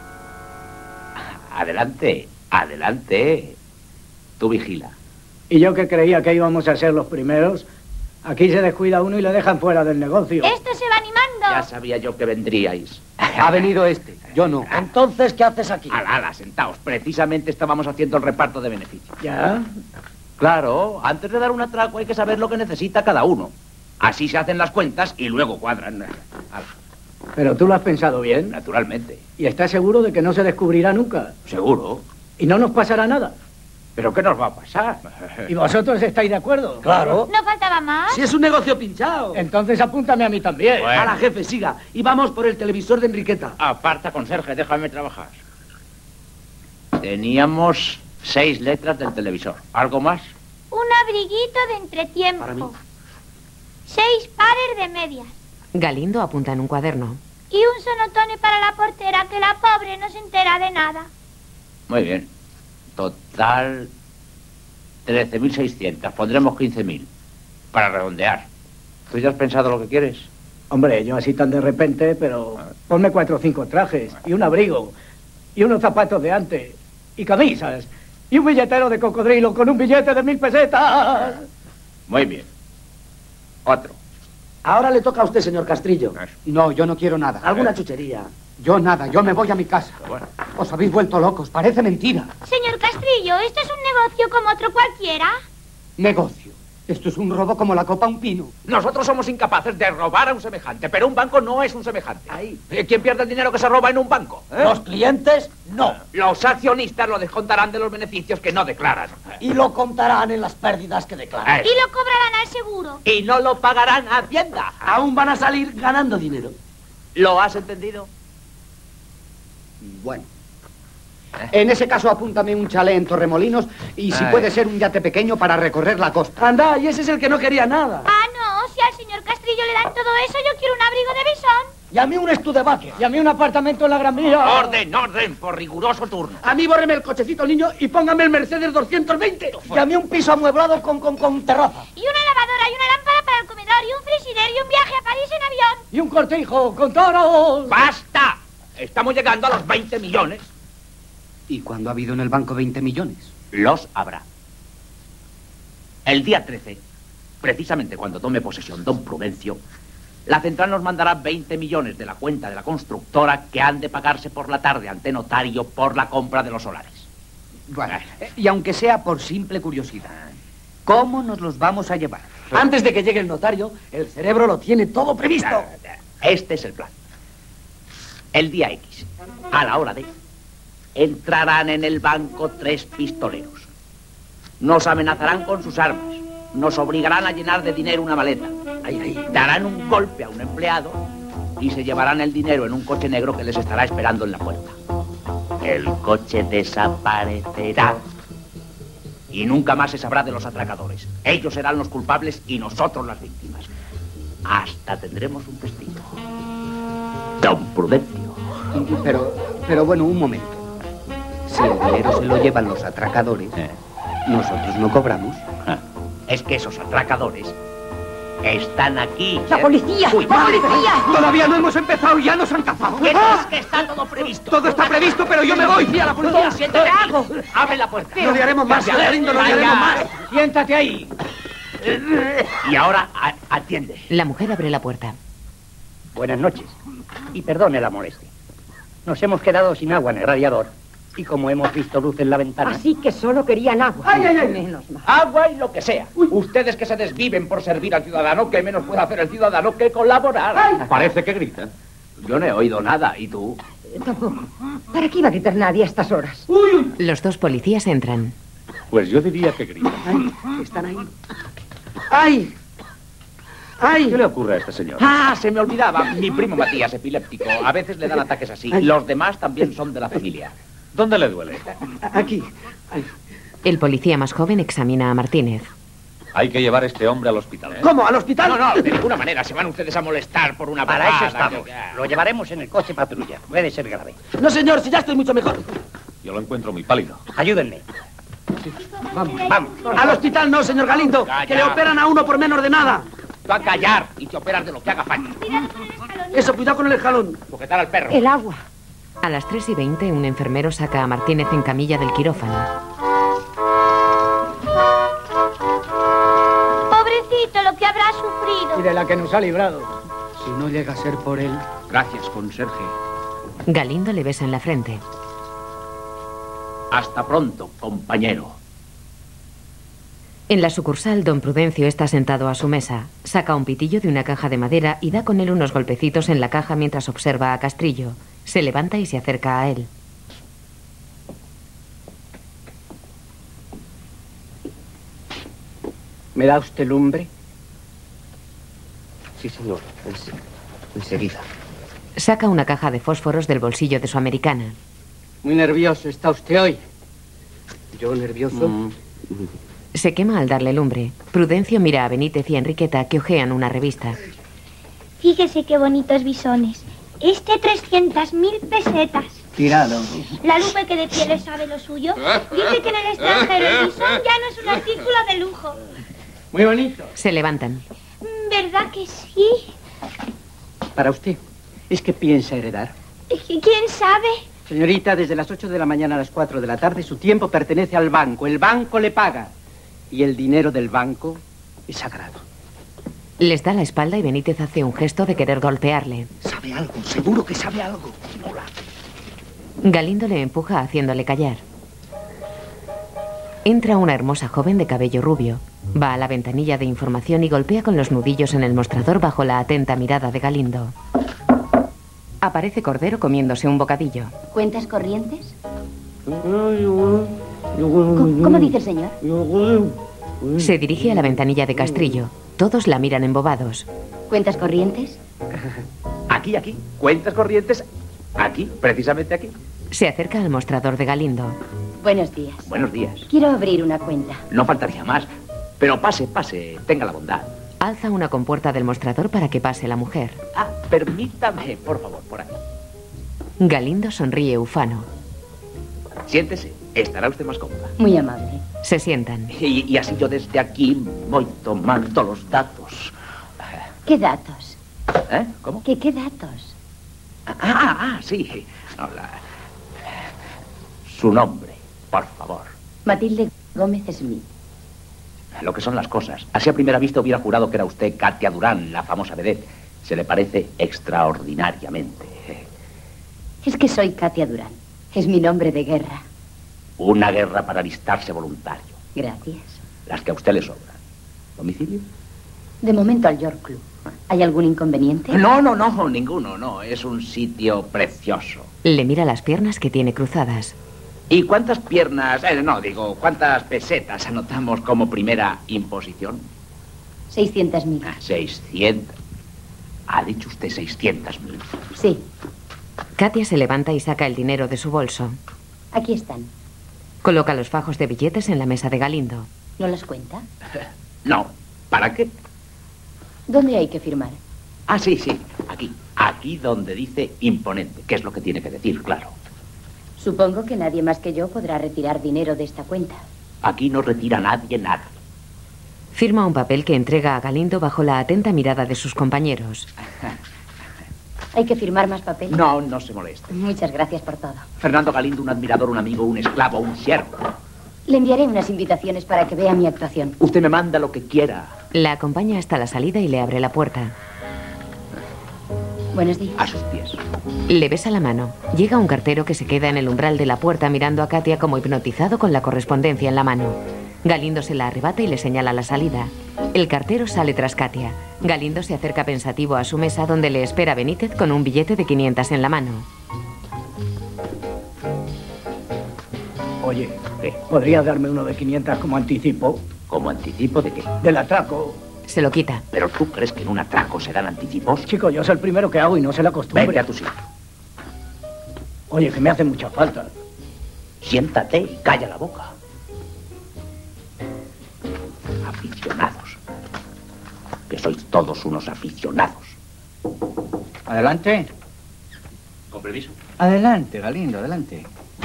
Adelante, adelante. Tú vigila. Y yo que creía que íbamos a ser los primeros, aquí se descuida uno y le dejan fuera del negocio. Esto se va animando. Ya sabía yo que vendríais. Ha venido este, yo no. Entonces, ¿qué haces aquí? Ala, ala, sentaos. Precisamente estábamos haciendo el reparto de beneficios. ¿Ya? Claro, antes de dar un atraco hay que saber lo que necesita cada uno. Así se hacen las cuentas y luego cuadran. Ala. Pero tú lo has pensado bien. Naturalmente. ¿Y estás seguro de que no se descubrirá nunca? Seguro. ¿Y no nos pasará nada? ¿Pero qué nos va a pasar? ¿Y vosotros estáis de acuerdo? Claro. ¿No faltaba más? Si es un negocio pinchado. Entonces apúntame a mí también. Bueno. A la jefe, siga. Y vamos por el televisor de Enriqueta. Aparta, conserje, déjame trabajar. Teníamos seis letras del televisor. ¿Algo más? Un abriguito de entretiempo. Para mí. Seis pares de medias. Galindo apunta en un cuaderno. Y un sonotone para la portera, que la pobre no se entera de nada. Muy bien. Total, trece mil seiscientos. Pondremos quince mil. Para redondear. ¿Tú ya has pensado lo que quieres? Hombre, yo así tan de repente, pero ponme cuatro o cinco trajes, y un abrigo, y unos zapatos de antes, y camisas, y un billetero de cocodrilo con un billete de mil pesetas. Muy bien. Otro. Ahora le toca a usted, señor Castrillo. No, yo no quiero nada. ¿Alguna chuchería? Yo nada, yo me voy a mi casa. Bueno. Os habéis vuelto locos, parece mentira. Señor Castrillo, ¿esto es un negocio como otro cualquiera? Negocio. Esto es un robo como la copa a un pino. Nosotros somos incapaces de robar a un semejante, pero un banco no es un semejante. ¿Quién pierde el dinero que se roba en un banco? ¿Eh? Los clientes, no. Los accionistas lo descontarán de los beneficios que no declaran. Y lo contarán en las pérdidas que declaran. Y lo cobrarán al seguro. Y no lo pagarán a Hacienda. Aún van a salir ganando dinero. ¿Lo has entendido? Bueno. En ese caso, apúntame un chalet en Torremolinos y si Ay. puede ser un yate pequeño para recorrer la costa. Anda, y ese es el que no quería nada. Ah, no, si al señor Castrillo le dan todo eso, yo quiero un abrigo de bisón. Y a mí un Studebaker. Y a mí un apartamento en la Gran Vía. Orden, orden, por riguroso turno. A mí bórreme el cochecito, niño, y póngame el Mercedes doscientos veinte. Y a mí un piso amueblado con, con, con terraza. Y una lavadora y una lámpara para el comedor y un frigider y un viaje a París en avión. Y un cortijo con toros. ¡Basta! Estamos llegando a los veinte millones. ¿Y cuándo ha habido en el banco veinte millones? Los habrá. El día trece, precisamente cuando tome posesión don Prudencio, la central nos mandará veinte millones de la cuenta de la constructora que han de pagarse por la tarde ante notario por la compra de los solares. Bueno, y aunque sea por simple curiosidad, ¿cómo nos los vamos a llevar? Antes de que llegue el notario, el cerebro lo tiene todo previsto. Este es el plan. El día X, a la hora de... entrarán en el banco tres pistoleros. Nos amenazarán con sus armas. Nos obligarán a llenar de dinero una maleta. Ahí, ahí. Darán un golpe a un empleado y se llevarán el dinero en un coche negro que les estará esperando en la puerta. El coche desaparecerá. Y nunca más se sabrá de los atracadores. Ellos serán los culpables y nosotros las víctimas. Hasta tendremos un testigo. Don Prudencio. Pero, pero bueno, un momento. Si el dinero se lo llevan los atracadores, Eh. nosotros no cobramos. Ah, Es que esos atracadores están aquí. ¡La policía! Uy, ¡La policía! Todavía no hemos empezado y ya nos han cazado. ¿Qué ¡Ah! es que está todo previsto? Todo está previsto, pero yo me voy. ¡Policía, la policía! ¡Siéntate aquí! ¡Abre la puerta! No le haremos más, Vaya, Galindo, no le vaya. haremos más. Siéntate ahí. Y ahora a- atiende. La mujer abre la puerta. Buenas noches. Y perdone la molestia. Nos hemos quedado sin agua en el radiador. Y como hemos visto luz en la ventana... Así que solo querían agua. Ay, ay, ay. Menos mal. Agua y lo que sea. Ustedes que se desviven por servir al ciudadano, ¿qué menos puede hacer el ciudadano que colaborar? Parece que gritan. Yo no he oído nada. ¿Y tú? Eh, Tampoco. ¿Para qué iba a gritar nadie a estas horas? Los dos policías entran. Pues yo diría que gritan. Ay, están ahí. ¡Ay! ¡Ay! ¿Qué le ocurre a este señor? Ah, se me olvidaba. Mi primo Matías, epiléptico. A veces le dan ataques así. Los demás también son de la familia. ¿Dónde le duele? Aquí. Ay. El policía más joven examina a Martínez. Hay que llevar a este hombre al hospital. ¿eh? ¿Cómo? ¿Al hospital? No, no, de ninguna manera. Se van ustedes a molestar por una Para eso bobada. estamos. Lo llevaremos en el coche patrulla. Puede ser grave. No, señor, si ya estoy mucho mejor. Yo lo encuentro muy pálido. Ayúdenme. Vamos. Vamos. Al hospital no, señor Galindo. Calla. Que le operan a uno por menos de nada. Tú a callar y te operas de lo que haga falta. Eso, cuidado con el escalón. Sujetar al perro. El agua. A las tres y veinte, un enfermero saca a Martínez en camilla del quirófano. Pobrecito, lo que habrá Y sufrido. de la que nos ha librado. Si no llega a ser por él... Gracias, conserje. Galindo le besa en la frente. Hasta pronto, compañero. En la sucursal, don Prudencio está sentado a su mesa. Saca un pitillo de una caja de madera y da con él unos golpecitos en la caja mientras observa a Castrillo. Se levanta y se acerca a él. ¿Me da usted lumbre? Sí, señor. Ens- enseguida. Saca una caja de fósforos del bolsillo de su americana. Muy nervioso está usted hoy. ¿Yo nervioso? Mm. Se quema al darle lumbre. Prudencio mira a Benítez y a Enriqueta que hojean una revista. Fíjese qué bonitos bisones. Este trescientas mil pesetas. Tirado. La Lupe, que de pieles sabe lo suyo, dice que en el extranjero el bisón ya no es un artículo de lujo. Muy bonito. Se levantan. ¿Verdad que sí? Para usted, ¿es que piensa heredar? ¿Quién sabe? Señorita, desde las ocho de la mañana a las cuatro de la tarde, su tiempo pertenece al banco. El banco le paga. Y el dinero del banco es sagrado. Les da la espalda y Benítez hace un gesto de querer golpearle. Sabe algo, seguro que sabe algo. Mola. Galindo le empuja haciéndole callar. Entra una hermosa joven de cabello rubio. Va a la ventanilla de información y golpea con los nudillos en el mostrador bajo la atenta mirada de Galindo. Aparece Cordero comiéndose un bocadillo. ¿Cuentas corrientes? ¿Cómo, cómo dice el señor? Se dirige a la ventanilla de Castrillo. Todos la miran embobados. ¿Cuentas corrientes? Aquí, aquí. Cuentas corrientes. Aquí, precisamente aquí. Se acerca al mostrador de Galindo. Buenos días. Buenos días. Quiero abrir una cuenta. No faltaría más. Pero pase, pase. Tenga la bondad. Alza una compuerta del mostrador para que pase la mujer. Ah, permítame, por favor, por aquí. Galindo sonríe ufano. Siéntese. Estará usted más cómoda. Muy amable. Se sientan. Y, y así yo desde aquí voy tomando los datos. ¿Qué datos? ¿Eh? ¿Cómo? ¿Qué, qué datos? Ah, ah, ah, sí. Hola. Su nombre, por favor. Matilde Gómez Smith. Lo que son las cosas. Así a primera vista hubiera jurado que era usted Katia Durán, la famosa vedette. Se le parece extraordinariamente. Es que soy Katia Durán. Es mi nombre de guerra. Una guerra para alistarse voluntario. Gracias. Las que a usted le sobran. ¿Domicilio? De momento al York Club. ¿Hay algún inconveniente? No, no, no, ninguno, no. Es un sitio precioso. Le mira las piernas que tiene cruzadas. ¿Y cuántas piernas, eh, no, digo, cuántas pesetas anotamos como primera imposición? Seiscientas mil. Ah, seiscientas. ¿Ha dicho usted seiscientas mil? Sí. Katia se levanta y saca el dinero de su bolso. Aquí están. Coloca los fajos de billetes en la mesa de Galindo. ¿No las cuenta? No. ¿Para qué? ¿Dónde hay que firmar? Ah, sí, sí. Aquí. Aquí donde dice imponente. ¿Qué es lo que tiene que decir? Claro. Supongo que nadie más que yo podrá retirar dinero de esta cuenta. Aquí no retira nadie nada. Firma un papel que entrega a Galindo bajo la atenta mirada de sus compañeros. ¿Hay que firmar más papel? No, no se moleste. Muchas gracias por todo. Fernando Galindo, un admirador, un amigo, un esclavo, un siervo. Le enviaré unas invitaciones para que vea mi actuación. Usted me manda lo que quiera. La acompaña hasta la salida y le abre la puerta. Buenos días. A sus pies. Le besa la mano. Llega un cartero que se queda en el umbral de la puerta mirando a Katia como hipnotizado con la correspondencia en la mano. Galindo se la arrebata y le señala la salida. El cartero sale tras Katia. Galindo se acerca pensativo a su mesa donde le espera Benítez con un billete de quinientas en la mano. Oye, ¿podría darme uno de quinientas como anticipo? ¿Como anticipo de qué? Del atraco. Se lo quita. ¿Pero tú crees que en un atraco se dan anticipos? Chico, yo soy el primero que hago y no sé la costumbre. Vete a tu sitio. Oye, que me hace mucha falta. Siéntate y calla la boca. Aficionados. Que sois todos unos aficionados. Adelante. Con permiso. Adelante, Galindo, adelante.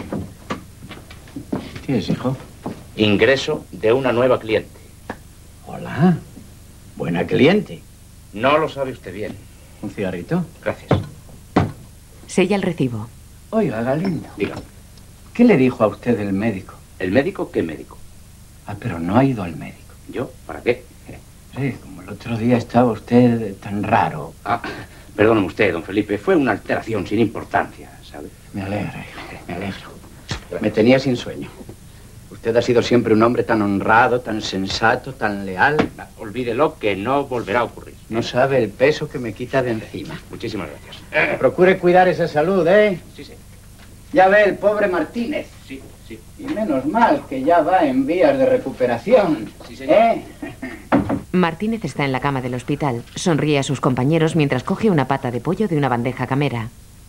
¿Qué es, hijo? Ingreso de una nueva cliente. Hola. Buena cliente. No lo sabe usted bien. ¿Un cigarrito? Gracias. Sella el recibo. Oiga, Galindo. Diga. ¿Qué le dijo a usted el médico? ¿El médico? ¿Qué médico? Ah, pero no ha ido al médico. ¿Yo? ¿Para qué? Sí, como el otro día estaba usted tan raro. Ah, perdóneme usted, don Felipe. Fue una alteración sin importancia, ¿sabe? Me alegra, hijo, me alegro. Me tenía sin sueño. Usted ha sido siempre un hombre tan honrado, tan sensato, tan leal. Olvídelo, que no volverá a ocurrir. No sabe el peso que me quita de encima. Muchísimas gracias. Procure cuidar esa salud, ¿eh? Sí, sí. Ya ve el pobre Martínez. Sí, sí. Y menos mal que ya va en vías de recuperación. Sí, señor. ¿Eh? Martínez está en la cama del hospital. Sonríe a sus compañeros mientras coge una pata de pollo de una bandeja camera.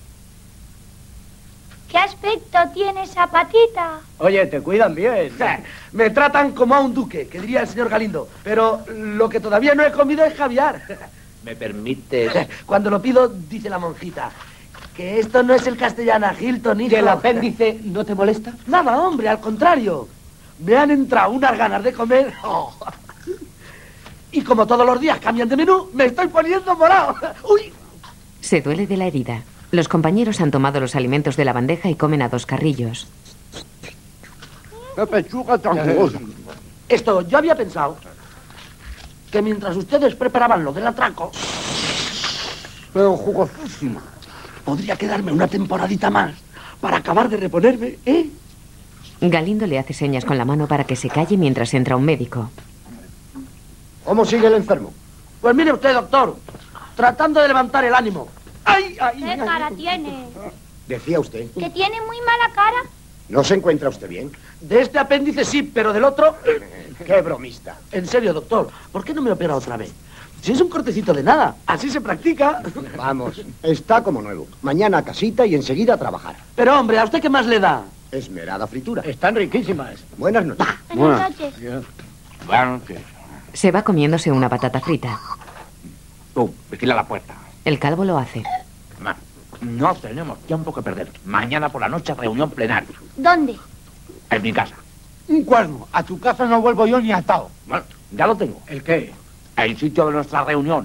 ¿Qué aspecto tiene esa patita? Oye, te cuidan bien. Me tratan como a un duque, que diría el señor Galindo. Pero lo que todavía no he comido es caviar. ¿Me permites? Cuando lo pido, dice la monjita, que esto no es el Castellana Hilton, hijo. ¿Que el apéndice no te molesta? Nada, hombre, al contrario. Me han entrado unas ganas de comer. Oh. Y como todos los días cambian de menú, me estoy poniendo morado. ¡Uy! Se duele de la herida. Los compañeros han tomado los alimentos de la bandeja y comen a dos carrillos. ¡Qué pechuga tan jugosa! Esto, yo había pensado que mientras ustedes preparaban lo del atraco, pero jugosísima, podría quedarme una temporadita más para acabar de reponerme, ¿eh? Galindo le hace señas con la mano para que se calle mientras entra un médico. ¿Cómo sigue el enfermo? Pues mire usted, doctor, tratando de levantar el ánimo. ¡Ay, ay, ¿Qué ay! cara tiene? Decía usted. ¿Que tiene muy mala cara? ¿No se encuentra usted bien? De este apéndice sí, pero del otro... ¡Qué bromista! En serio, doctor, ¿por qué no me opera otra vez? Si es un cortecito de nada, así se practica. Vamos, está como nuevo. Mañana a casita y enseguida a trabajar. Pero, hombre, ¿a usted qué más le da? Esmerada fritura. Están riquísimas. Buenas noches. Buenas noches. Buenas noches. Se va comiéndose una patata frita. Tú, vigila la puerta. El calvo lo hace. Ma, no tenemos tiempo que perder. Mañana por la noche reunión plenaria. ¿Dónde? En mi casa. Un cuerno. A tu casa no vuelvo yo ni atado. Bueno, ya lo tengo. ¿El qué? El sitio de nuestra reunión.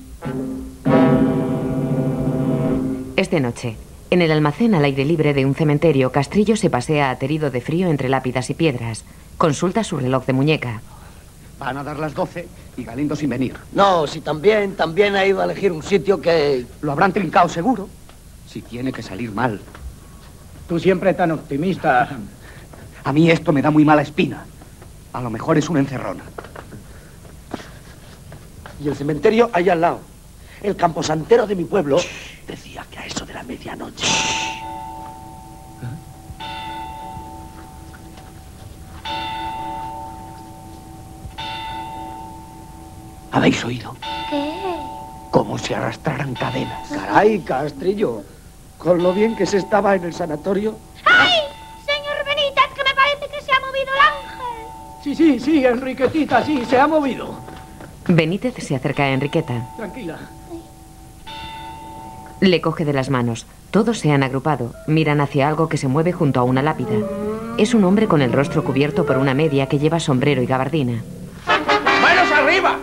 Es de noche. En el almacén al aire libre de un cementerio, Castrillo se pasea aterido de frío entre lápidas y piedras. Consulta su reloj de muñeca. Van a dar las doce y Galindo sin venir. No, si también, también ha ido a elegir un sitio que... Lo habrán trincado seguro. Si tiene que salir mal. Tú siempre tan optimista. A mí esto me da muy mala espina. A lo mejor es una encerrona. Y el cementerio ahí al lado. El camposantero de mi pueblo decía que a eso de la medianoche... ¿Habéis oído? ¿Qué? Cómo se arrastraran cadenas. Caray, Castrillo. Con lo bien que se estaba en el sanatorio. ¡Ay! Señor Benítez, que me parece que se ha movido el ángel. Sí, sí, sí, Enriquetita, sí, se ha movido. Benítez se acerca a Enriqueta. Tranquila. Le coge de las manos. Todos se han agrupado. Miran hacia algo que se mueve junto a una lápida. Es un hombre con el rostro cubierto por una media que lleva sombrero y gabardina. ¡Manos arriba!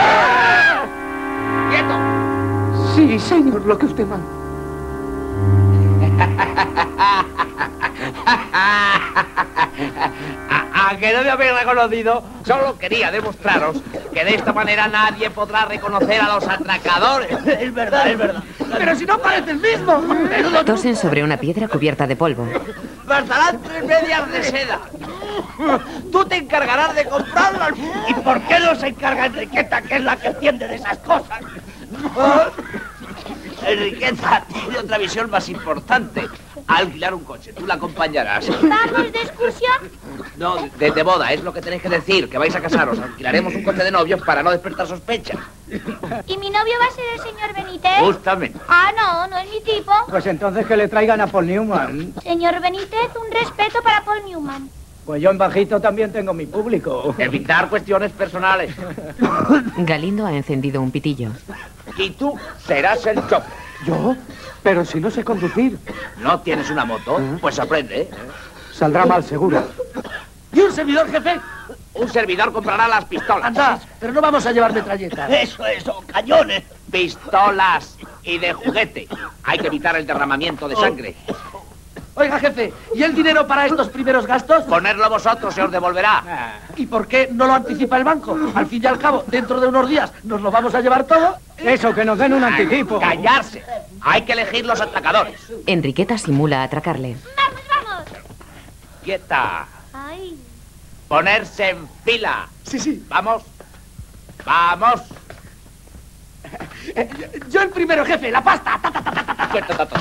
¡Quieto! Sí, señor, lo que usted manda. ¿A, a que no me habéis reconocido? Solo quería demostraros que de esta manera nadie podrá reconocer a los atracadores. Es verdad, es verdad. Pero si no parece el mismo. Tosen sobre una piedra cubierta de polvo. Bastarán tres medias de seda. Tú te encargarás de comprarlas. ¿Y por qué no se encarga Enriqueta, que es la que entiende de esas cosas? Enriqueta tiene otra visión más importante. Alquilar un coche, tú la acompañarás. ¿Vamos de excursión? No, de, de boda, es lo que tenéis que decir, que vais a casaros. Alquilaremos un coche de novios para no despertar sospechas. ¿Y mi novio va a ser el señor Benítez? Justamente. Ah, no, no es mi tipo. Pues entonces que le traigan a Paul Newman. Señor Benítez, un respeto para Paul Newman. Pues yo en bajito también tengo mi público. Evitar cuestiones personales. Galindo ha encendido un pitillo. Y tú serás el chofer. ¿Yo? Pero si no sé conducir. ¿No tienes una moto? Pues aprende, ¿eh? Saldrá mal, seguro. ¿Y un servidor, jefe? Un servidor comprará las pistolas. Anda, pero no vamos a llevar metralletas. Eso, eso, cañones. Pistolas y de juguete. Hay que evitar el derramamiento de sangre. Oiga, jefe, ¿y el dinero para estos primeros gastos? Ponerlo vosotros, se os devolverá. ¿Y por qué no lo anticipa el banco? Al fin y al cabo, dentro de unos días, ¿nos lo vamos a llevar todo? Eso, que nos den un anticipo. ¡Callarse! Hay que elegir los atracadores. Enriqueta simula atracarle. ¡Vamos, vamos! ¡Quieta! ¡Ay! Ponerse en fila. Sí, sí. Vamos. Vamos. Yo el primero, jefe, la pasta. Ta, ta, ta, ta, ta, ta.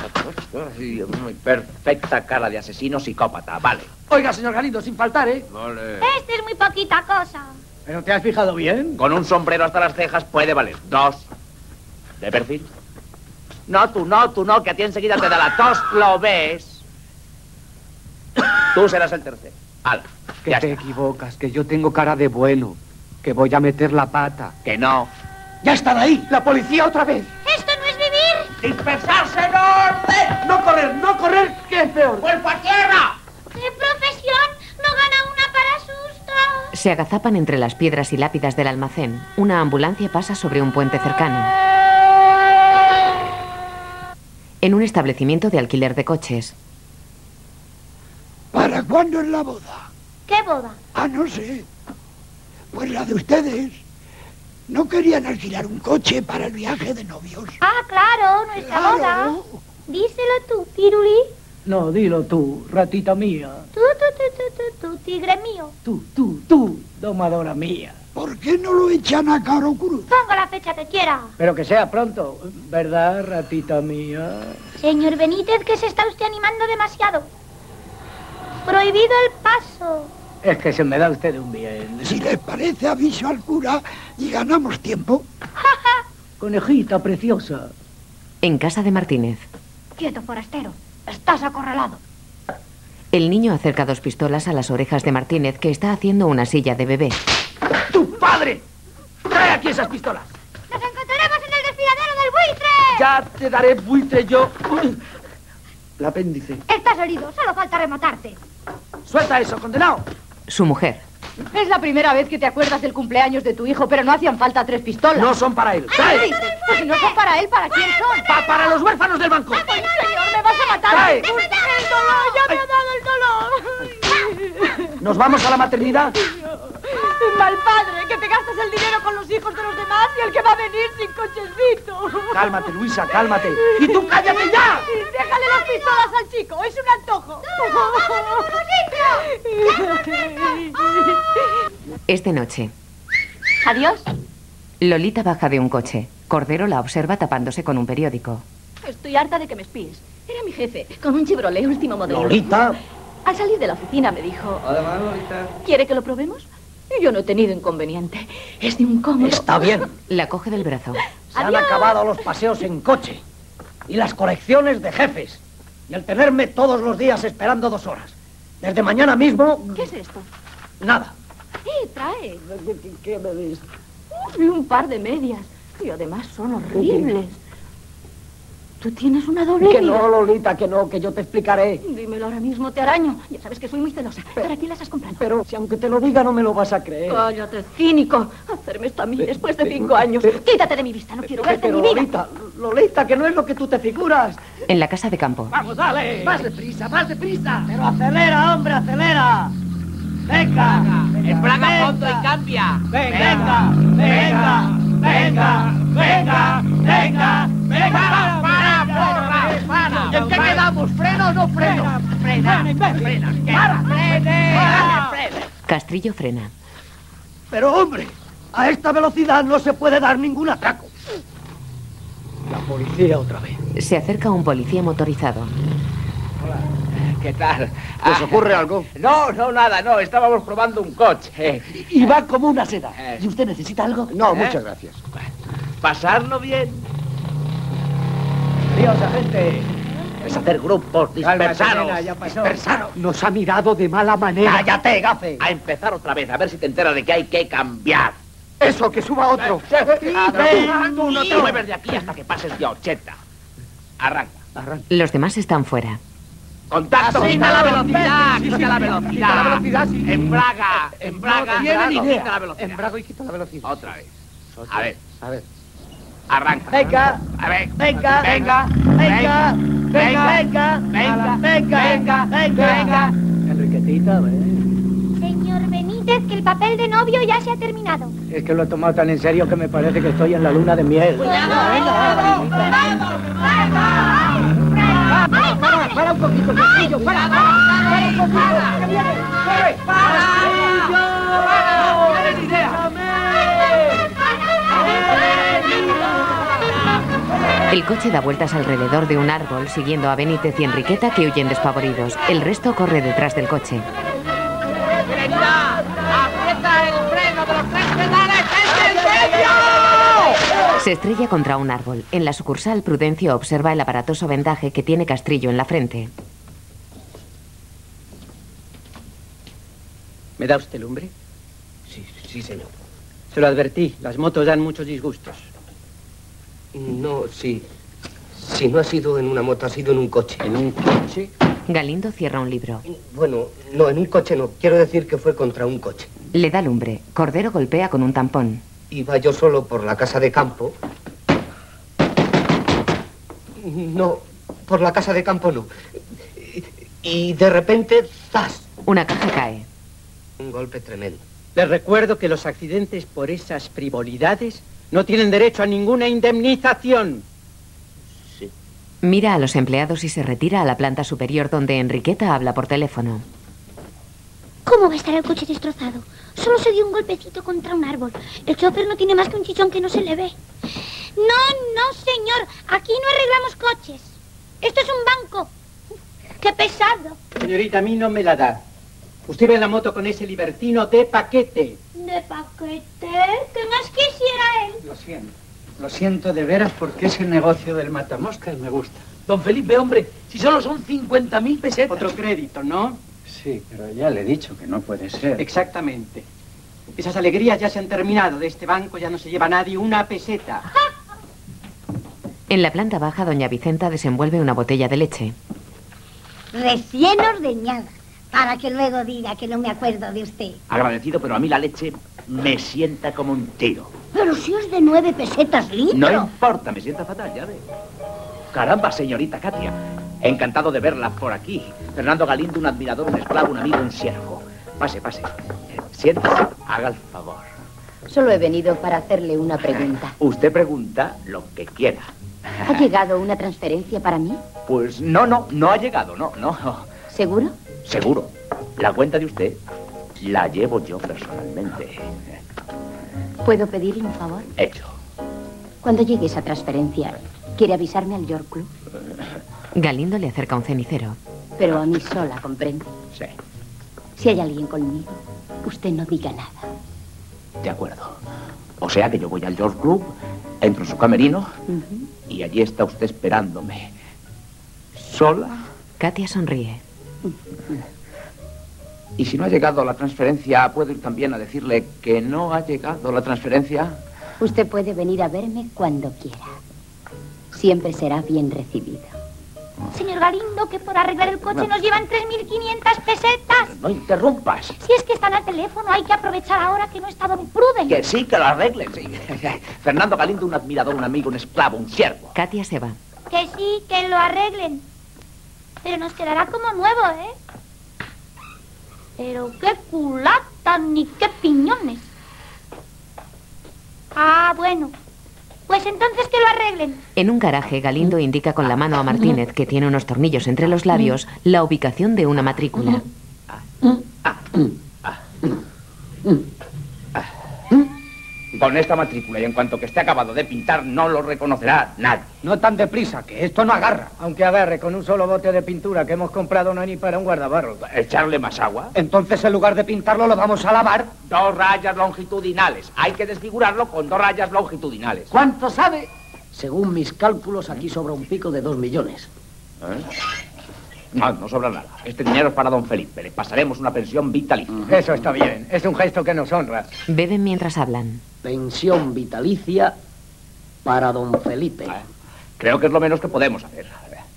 Perfecta cara de asesino psicópata, vale. Oiga, señor Galindo, sin faltar, ¿eh? Vale. Este es muy poquita cosa. ¿Pero te has fijado bien? Con un sombrero hasta las cejas puede valer dos. ¿De perfil? No, tú no, tú no, que a ti enseguida te da la tos, ¿lo ves? Tú serás el tercero. Hala, Que te equivocas, que yo tengo cara de bueno. Que voy a meter la pata. Que no. ¡Ya están ahí! ¡La policía otra vez! ¡Esto no es vivir! ¡Dispersarse en orden! ¡No correr, no correr! ¿Qué es peor? ¡Cuerpo a tierra! ¡Qué profesión! ¡No gana una para susto! Se agazapan entre las piedras y lápidas del almacén. Una ambulancia pasa sobre un puente cercano. En un establecimiento de alquiler de coches. ¿Para cuándo es la boda? ¿Qué boda? Ah, no sé. Pues la de ustedes. ¿No querían alquilar un coche para el viaje de novios? Ah, claro, nuestra Claro. boda. Díselo tú, Piruli. No, dilo tú, ratita mía. Tú, tú, tú, tú, tú, tú, tigre mío. Tú, tú, tú, domadora mía. ¿Por qué no lo echan a Caro Cruz? Ponga la fecha que quiera. Pero que sea pronto, ¿verdad, ratita mía? Señor Benítez, que se está usted animando demasiado. Prohibido el paso. Es que se me da usted un bien. Si les parece, aviso al cura y ganamos tiempo. Conejita preciosa. En casa de Martínez. Quieto, forastero. Estás acorralado. El niño acerca dos pistolas a las orejas de Martínez, que está haciendo una silla de bebé. ¡Tu padre! ¡Trae aquí esas pistolas! ¡Nos encontraremos en el desfiladero del buitre! Ya te daré buitre yo. Uy. El apéndice. Estás herido. Solo falta rematarte. Suelta eso, condenado. Su mujer. Es la primera vez que te acuerdas del cumpleaños de tu hijo, pero no hacían falta tres pistolas. No son para él. ¿Qué ¡Trae! dices? Pues si no son para él, ¿para quién son? Pa- para los huérfanos del banco. ¡Ay, señor, me vas a matar! ¡Trae! ¡El dolor! ¡Ya me ha dado el dolor! ¿Nos vamos a la maternidad? Mal padre, que te gastas el dinero con los hijos de los demás y el que va a venir sin cochecito. Cálmate, Luisa, cálmate. ¡Y tú cállate ya! Déjale las pistolas al chico, es un antojo. Es de noche. Adiós. Lolita baja de un coche. Cordero la observa tapándose con un periódico. Estoy harta de que me espíes. Era mi jefe, con un Chevrolet último modelo. Lolita. Al salir de la oficina me dijo... Además, Lolita. ¿Quiere que lo probemos? Y yo no he tenido inconveniente. Es de un cómodo. Está bien. La coge del brazo. Se han acabado los paseos en coche. Y las colecciones de jefes. Y el tenerme todos los días esperando dos horas. Desde mañana mismo... ¿Qué es esto? Nada. Sí, trae. ¿Qué, qué me ves? Uy, un par de medias. Y además son horribles. Tú tienes una doble Que vida. no, Lolita, que no, que yo te explicaré. Dímelo ahora mismo, te araño. Ya sabes que soy muy celosa. ¿Para quién las has comprado? Pero si aunque te lo diga no me lo vas a creer. Cállate, cínico. Hacerme esto a mí después de cinco años. Quítate de mi vista, no quiero verte en Pero, mi vida. Lolita, Lolita, que no es lo que tú te figuras. En la casa de campo. ¡Vamos, dale! ¡Más deprisa, más deprisa! ¡Pero acelera, hombre, acelera! ¡Venga! Embraga fondo y cambia. ¡Venga! ¡Venga! ¡Venga! ¡Venga! ¡Venga! ¡Venga! ¡Para, porra! ¡Para! ¿Y en qué quedamos? ¿Freno o no freno? ¡Frena! ¡Frena! ¡Para! ¡Frene! ¡Frene! Castrillo frena. Pero, hombre, a esta velocidad no se puede dar ningún atraco. La policía otra vez. Se acerca un policía motorizado. ¿Qué tal? ¿Os ocurre algo? No, no, nada, no. Estábamos probando un coche. Y va como una seda. ¿Y usted necesita algo? No, ¿Eh? muchas gracias. Pasarlo bien. Dios, agente. Deshacer grupos, dispersaros. nena, ya pasó. Dispersaros. Nos ha mirado de mala manera. ¡Cállate, gafe! A empezar otra vez, a ver si te enteras de que hay que cambiar. Eso, que suba otro. Tú no te mueves de aquí hasta que pases de ochenta. Arranca. Los demás están fuera. Contacto, Así quita no, la velocidad, sí, sí, quita la sí, velocidad. quita la velocidad, sí. Embraga, embraga, No tiene ni quita idea. la velocidad. Embrago y quito la velocidad. Otra vez. A ver, A ver. arranca. Venga, A ver, venga, venga, venga, venga, venga, venga, venga, venga, venga. Enriquetita, ¿ves? Señor Benítez, que el papel de novio ya se ha terminado. Es que lo he tomado tan en serio que me parece que estoy en la luna de miel. Para, para un poquito, Castillo, para, para, para un poquito, que viene, corre, ¿Tienes idea? El coche da vueltas alrededor de un árbol, siguiendo a Benítez y Enriqueta, que huyen despavoridos. El resto corre detrás del coche. ¡Aprieta el freno de los tres! Se estrella contra un árbol. En la sucursal, Prudencio observa el aparatoso vendaje que tiene Castrillo en la frente. ¿Me da usted lumbre? Sí, sí, señor. Se lo advertí, las motos dan muchos disgustos. No, sí. Si no ha sido en una moto, ha sido en un coche. ¿En un coche? Galindo cierra un libro. Bueno, no, en un coche no. Quiero decir que fue contra un coche. Le da lumbre. Cordero golpea con un tampón. Iba yo solo por la casa de campo. No, por la casa de campo no. Y de repente, ¡zas! Una caja cae. Un golpe tremendo. Les recuerdo que los accidentes por esas frivolidades no tienen derecho a ninguna indemnización. Sí. Mira a los empleados y se retira a la planta superior donde Enriqueta habla por teléfono. ¿Cómo va a estar el coche destrozado? Solo se dio un golpecito contra un árbol. El chofer no tiene más que un chichón que no se le ve. No, no, señor. Aquí no arreglamos coches. Esto es un banco. ¡Qué pesado! Señorita, a mí no me la da. Usted ve la moto con ese libertino de paquete. ¿De paquete? ¿Qué más quisiera él? Lo siento. Lo siento de veras porque ese negocio del matamoscas me gusta. Don Felipe, hombre, si solo son cincuenta mil pesetas. Otro crédito, ¿no? Sí, pero ya le he dicho que no puede ser. Exactamente. Esas alegrías ya se han terminado. De este banco ya no se lleva nadie una peseta. En la planta baja, doña Vicenta desenvuelve una botella de leche. Recién ordeñada, para que luego diga que no me acuerdo de usted. Agradecido, pero a mí la leche me sienta como un tiro. Pero si es de nueve pesetas litro. No importa, me sienta fatal, ya ve. Caramba, señorita Katia. Encantado de verla por aquí. Fernando Galindo, un admirador, un esclavo, un amigo, un siervo. Pase, pase. Siéntese, haga el favor. Solo he venido para hacerle una pregunta. Usted pregunta lo que quiera. ¿Ha llegado una transferencia para mí? Pues no, no, no ha llegado, no, no. ¿Seguro? Seguro. La cuenta de usted la llevo yo personalmente. ¿Puedo pedirle un favor? Hecho. Cuando llegue esa transferencia, ¿quiere avisarme al York Club? Galindo le acerca un cenicero. Pero a mí sola, ¿comprende? Sí. Si hay alguien conmigo, usted no diga nada. De acuerdo. O sea que yo voy al York Club, entro en su camerino Uh-huh. y allí está usted esperándome. ¿Sola? Katia sonríe. Y si no ha llegado la transferencia, ¿puedo ir también a decirle que no ha llegado la transferencia? Usted puede venir a verme cuando quiera. Siempre será bien recibido. Señor Galindo, que por arreglar el coche nos llevan tres mil quinientas pesetas. No interrumpas. Si es que están al teléfono, hay que aprovechar ahora que no está don Pruden. Que sí, que lo arreglen, sí. Fernando Galindo, un admirador, un amigo, un esclavo, un siervo. Katia se va. Que sí, que lo arreglen. Pero nos quedará como nuevo, ¿eh? Pero qué culata ni qué piñones. Ah, bueno. Pues entonces que lo arreglen. En un garaje, Galindo indica con la mano a Martínez, que tiene unos tornillos entre los labios, la ubicación de una matrícula. Con esta matrícula y en cuanto que esté acabado de pintar, no lo reconocerá nadie. No tan deprisa, que esto no agarra. Aunque agarre, con un solo bote de pintura que hemos comprado no hay ni para un guardabarros. ¿Echarle más agua? Entonces, en lugar de pintarlo, lo vamos a lavar. Dos rayas longitudinales. Hay que desfigurarlo con dos rayas longitudinales. ¿Cuánto sabe? Según mis cálculos, aquí sobra un pico de dos millones. ¿Eh? No, no sobra nada. Este dinero es para don Felipe. Le pasaremos una pensión vitalicia. Eso está bien. Es un gesto que nos honra. Beben mientras hablan. Pensión vitalicia para don Felipe. Ah, creo que es lo menos que podemos hacer.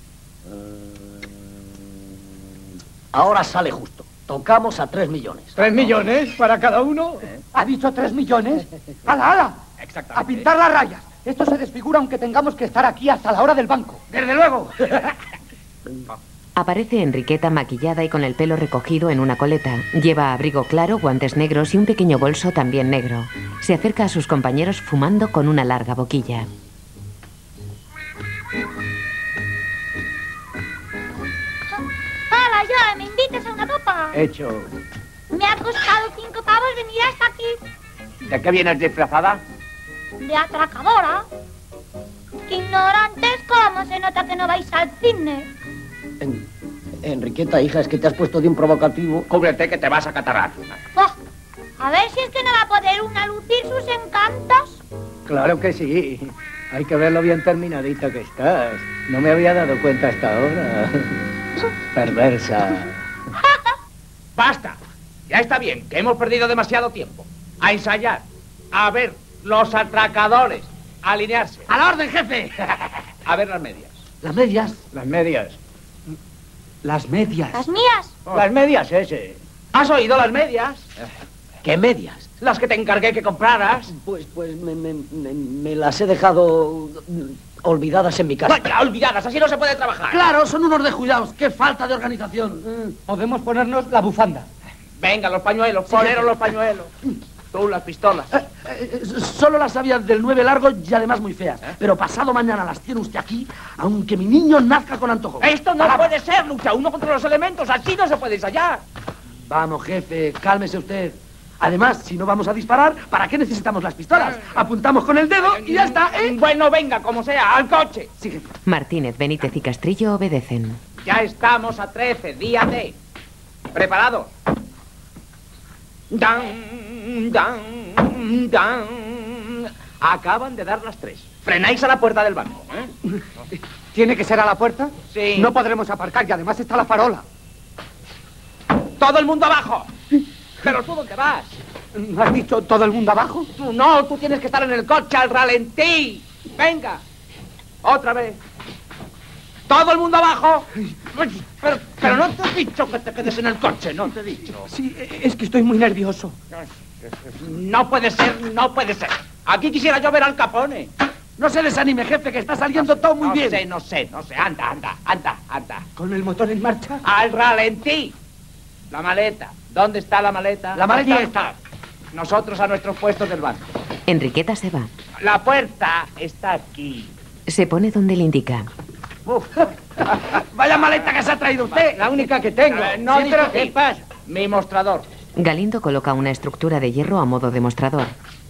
Ahora sale justo. Tocamos a tres millones. ¿Tres millones para cada uno? ¿Eh? ¿Ha dicho tres millones? ¡Hala, hala! Exactamente. ¡A pintar las rayas! Esto se desfigura aunque tengamos que estar aquí hasta la hora del banco. ¡Desde luego! Aparece Enriqueta maquillada y con el pelo recogido en una coleta. Lleva abrigo claro, guantes negros y un pequeño bolso también negro. Se acerca a sus compañeros fumando con una larga boquilla. ¡Hala, ya! ¿Me invitas a una copa? Hecho. Me ha costado cinco pavos venir hasta aquí. ¿De qué vienes disfrazada? De atracadora. ¡Qué ignorantes! ¿Cómo se nota que no vais al cine? En, Enriqueta, hija, es que te has puesto de un provocativo. Cúbrete que te vas a catarrar. Oh, a ver si es que no va a poder una lucir sus encantos. Claro que sí. Hay que ver lo bien terminadita que estás. No me había dado cuenta hasta ahora. Perversa. ¡Basta! Ya está bien, que hemos perdido demasiado tiempo. A ensayar. A ver, los atracadores. A alinearse. ¡A la orden, jefe! A ver las medias. ¿Las medias? Las medias. Las medias. Las mías. Oh. Las medias, ese. ¿Has oído las medias? ¿Qué medias? Las que te encargué que compraras. Pues, pues me, me, me, me las he dejado olvidadas en mi casa. Vaya, olvidadas, así no se puede trabajar. Claro, son unos descuidados. ¡Qué falta de organización! Podemos ponernos la bufanda. Venga, los pañuelos, Sí, poneros jefe. los pañuelos. Tú, las pistolas. Eh, eh, solo las había del nueve largo y además muy feas. ¿Eh? Pero pasado mañana las tiene usted aquí, aunque mi niño nazca con antojo. Esto no Palabra. puede ser, lucha uno contra los elementos. Así no se puede ensayar. Vamos, jefe, cálmese usted. Además, si no vamos a disparar, ¿para qué necesitamos las pistolas? Apuntamos con el dedo y ya está, ¿eh? Bueno, venga, como sea, al coche. Sí, jefe. Martínez, Benítez y Castrillo obedecen. Ya estamos a trece, día D. ¿Preparados? Dan, dan, dan. Acaban de dar las tres. Frenáis a la puerta del banco, ¿eh? ¿Tiene que ser a la puerta? Sí. No podremos aparcar y además está la farola. ¡Todo el mundo abajo! ¿Pero tú dónde vas? ¿Has dicho todo el mundo abajo? Tú no, tú tienes que estar en el coche al ralentí. Venga. Otra vez. ¡Todo el mundo abajo! Pero, pero no te he dicho que te quedes en el coche, no te he dicho. Sí, es que estoy muy nervioso. No puede ser, no puede ser. Aquí quisiera yo ver al Capone. No se desanime, jefe, que está saliendo todo muy no bien. No sé, no sé, no sé. Anda, anda, anda, anda. ¿Con el motor en marcha? Al ralentí. La maleta. ¿Dónde está la maleta? La maleta Aquí está. Nosotros a nuestros puestos del banco. Enriqueta se va. La puerta está aquí. Se pone donde le indica. Uf. Vaya maleta que se ha traído usted. La única que tengo. Eh, no, Sí, pero discutí. ¿qué pasa? Mi mostrador. Galindo coloca una estructura de hierro a modo de mostrador.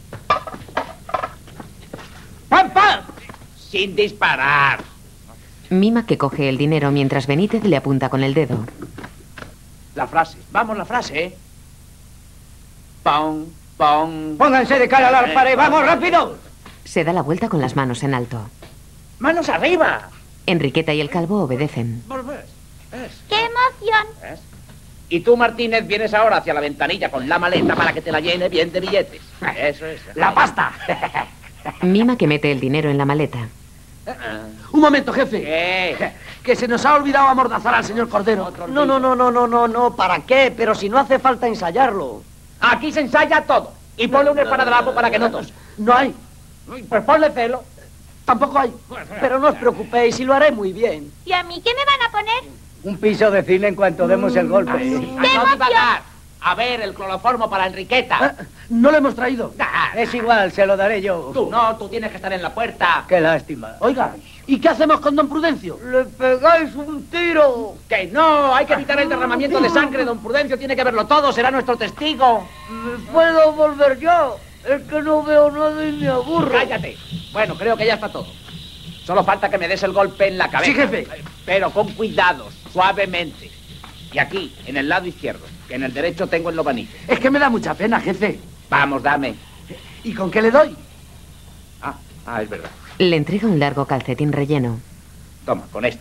¡Pam, pam! Sin disparar. Mima que coge el dinero mientras Benítez le apunta con el dedo. La frase. Vamos, la frase, ¿eh? Pong, pong. Pónganse de cara a la pared. ¡Vamos, rápido! Se da la vuelta con las manos en alto. ¡Manos arriba! Enriqueta y el calvo obedecen. Volvés. ¿Ves? ¡Qué emoción! ¿Ves? Y tú, Martínez, vienes ahora hacia la ventanilla con la maleta para que te la llene bien de billetes. Eso es. ¡La pasta! Mima que mete el dinero en la maleta. Un momento, jefe. ¿Qué? Que se nos ha olvidado amordazar al señor Cordero. No, no, no, no, no, no, no. ¿Para qué? Pero si no hace falta ensayarlo. Aquí se ensaya todo. Y ponle un esparadrapo para que no tos. No hay. Pues ponle celo. Tampoco hay. Pero no os preocupéis y lo haré muy bien. ¿Y a mí qué me van a poner? Un piso de cine en cuanto demos el golpe. ¡Qué no divagar! A ver, el cloroformo para Enriqueta. Eh, no lo hemos traído. Ah, Es igual, se lo daré yo. Tú no, tú tienes que estar en la puerta. Qué lástima. Oiga, ¿y qué hacemos con don Prudencio? ¡Le pegáis un tiro! Que no, hay que evitar el derramamiento de sangre. Don Prudencio tiene que verlo todo, será nuestro testigo. ¿Me puedo volver yo? Es que no veo nada y me aburro. Cállate. Bueno, creo que ya está todo. Solo falta que me des el golpe en la cabeza. Sí, jefe. Pero con cuidado, suavemente. Y aquí, en el lado izquierdo, que en el derecho tengo el lobanillo. Es que me da mucha pena, jefe. Vamos, dame. ¿Y con qué le doy? Ah, ah, es verdad. Le entrega un largo calcetín relleno. Toma, con esto.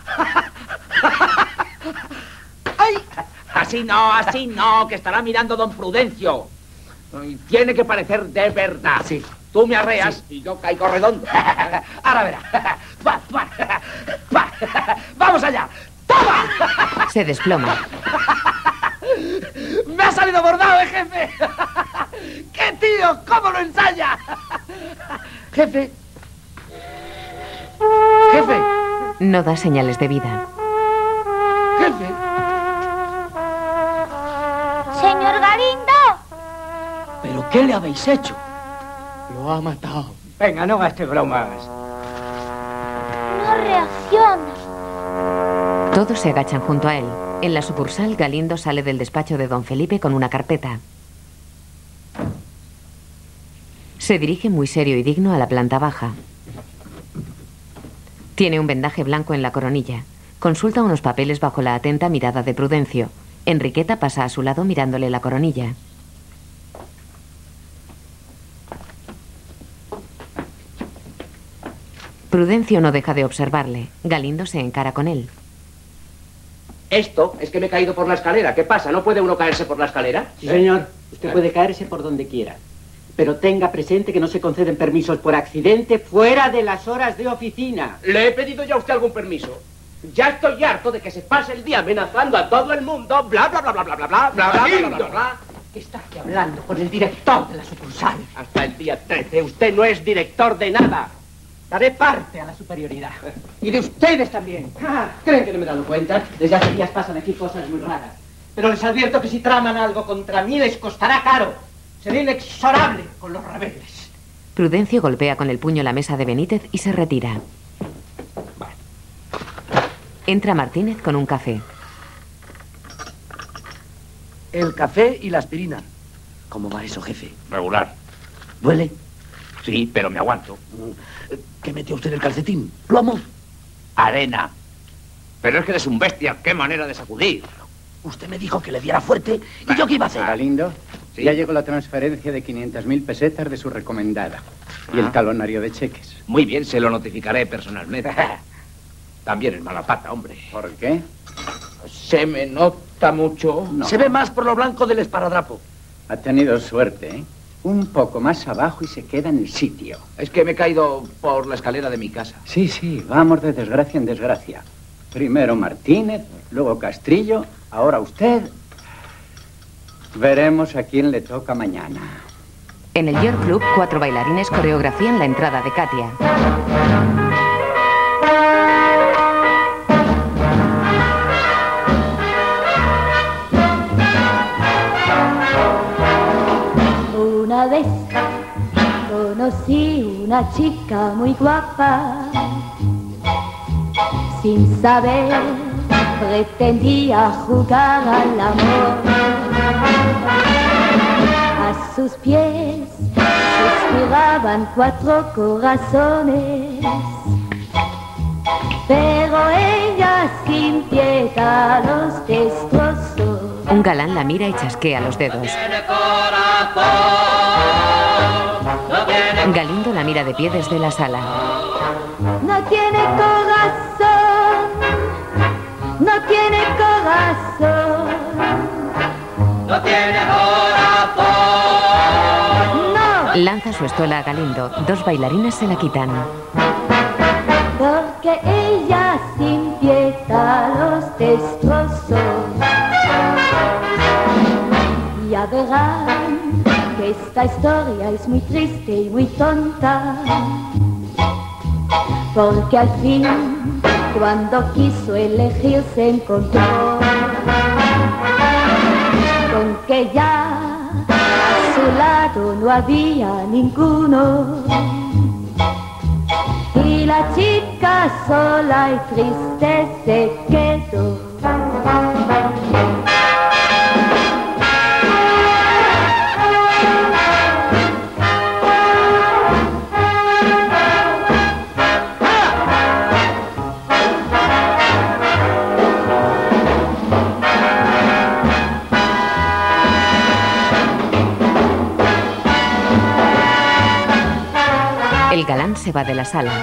¡Ay! Así no, así no, que estará mirando don Prudencio. Y tiene que parecer de verdad. Sí. Tú me arreas y yo caigo redondo. Ahora verá. Va, va, va. ¡Vamos allá! ¡Toma! Se desploma. ¡Me ha salido bordado, eh, jefe! ¡Qué tío! ¿Cómo lo ensaya? Jefe. Jefe. No da señales de vida. Jefe. Señor Galindo. ¿Pero qué le habéis hecho? Lo ha matado. Venga, no gaste bromas. No reacciona. Todos se agachan junto a él. En la sucursal, Galindo sale del despacho de don Felipe con una carpeta. Se dirige muy serio y digno a la planta baja. Tiene un vendaje blanco en la coronilla. Consulta unos papeles bajo la atenta mirada de Prudencio. Enriqueta pasa a su lado mirándole la coronilla. Prudencio no deja de observarle. Galindo se encara con él. Esto es que me he caído por la escalera. ¿Qué pasa? ¿No puede uno caerse por la escalera? Sí, señor. Usted puede caerse por donde quiera. Pero tenga presente que no se conceden permisos por accidente fuera de las horas de oficina. ¿Le he pedido ya a usted algún permiso? Ya estoy harto de que se pase el día amenazando a todo el mundo. Bla, bla, bla, bla, bla, bla, bla, bla, bla, bla, bla, bla, bla. ¿Qué está aquí hablando con el director de la sucursal? Hasta el día trece usted no es director de nada. Daré parte a la superioridad. Y de ustedes también. Ah, ¿creen que no me he dado cuenta? Desde hace días pasan aquí cosas muy raras. Pero les advierto que si traman algo contra mí les costará caro. Seré inexorable con los rebeldes. Prudencio golpea con el puño la mesa de Benítez y se retira. Bueno. Entra Martínez con un café. El café y la aspirina. ¿Cómo va eso, jefe? Regular. ¿Duele? Sí, pero me aguanto. ¿Qué metió usted en el calcetín? ¿Plomo? Arena. Pero es que eres un bestia. ¡Qué manera de sacudir! Usted me dijo que le diera fuerte. ¿Y yo qué iba a hacer? Galindo, ¿sí? Ya llegó la transferencia de quinientas mil pesetas de su recomendada. Y el talonario de cheques. Muy bien, se lo notificaré personalmente. También es mala pata, hombre. ¿Por qué? Se me nota mucho. No. Se ve más por lo blanco del esparadrapo. Ha tenido suerte, ¿eh? Un poco más abajo y se queda en el sitio. Es que me he caído por la escalera de mi casa. Sí, sí, vamos de desgracia en desgracia. Primero Martínez, luego Castrillo, ahora usted. Veremos a quién le toca mañana. En el York Club, cuatro bailarines coreografían la entrada de Katia. Una vez conocí una chica muy guapa, sin saber pretendía jugar al amor. A sus pies suspiraban cuatro corazones, pero ella sin piedad los destrozó. Un galán la mira y chasquea los dedos. Galindo la mira de pie desde la sala. No tiene corazón, no tiene corazón, no tiene corazón. No. Lanza su estola a Galindo. Dos bailarinas se la quitan. Porque ella sin piedad los destrozó. Ya verán que esta historia es muy triste y muy tonta, porque al fin, cuando quiso elegir, se encontró con que ya a su lado no había ninguno, y la chica sola y triste se quedó. El galán se va de la sala.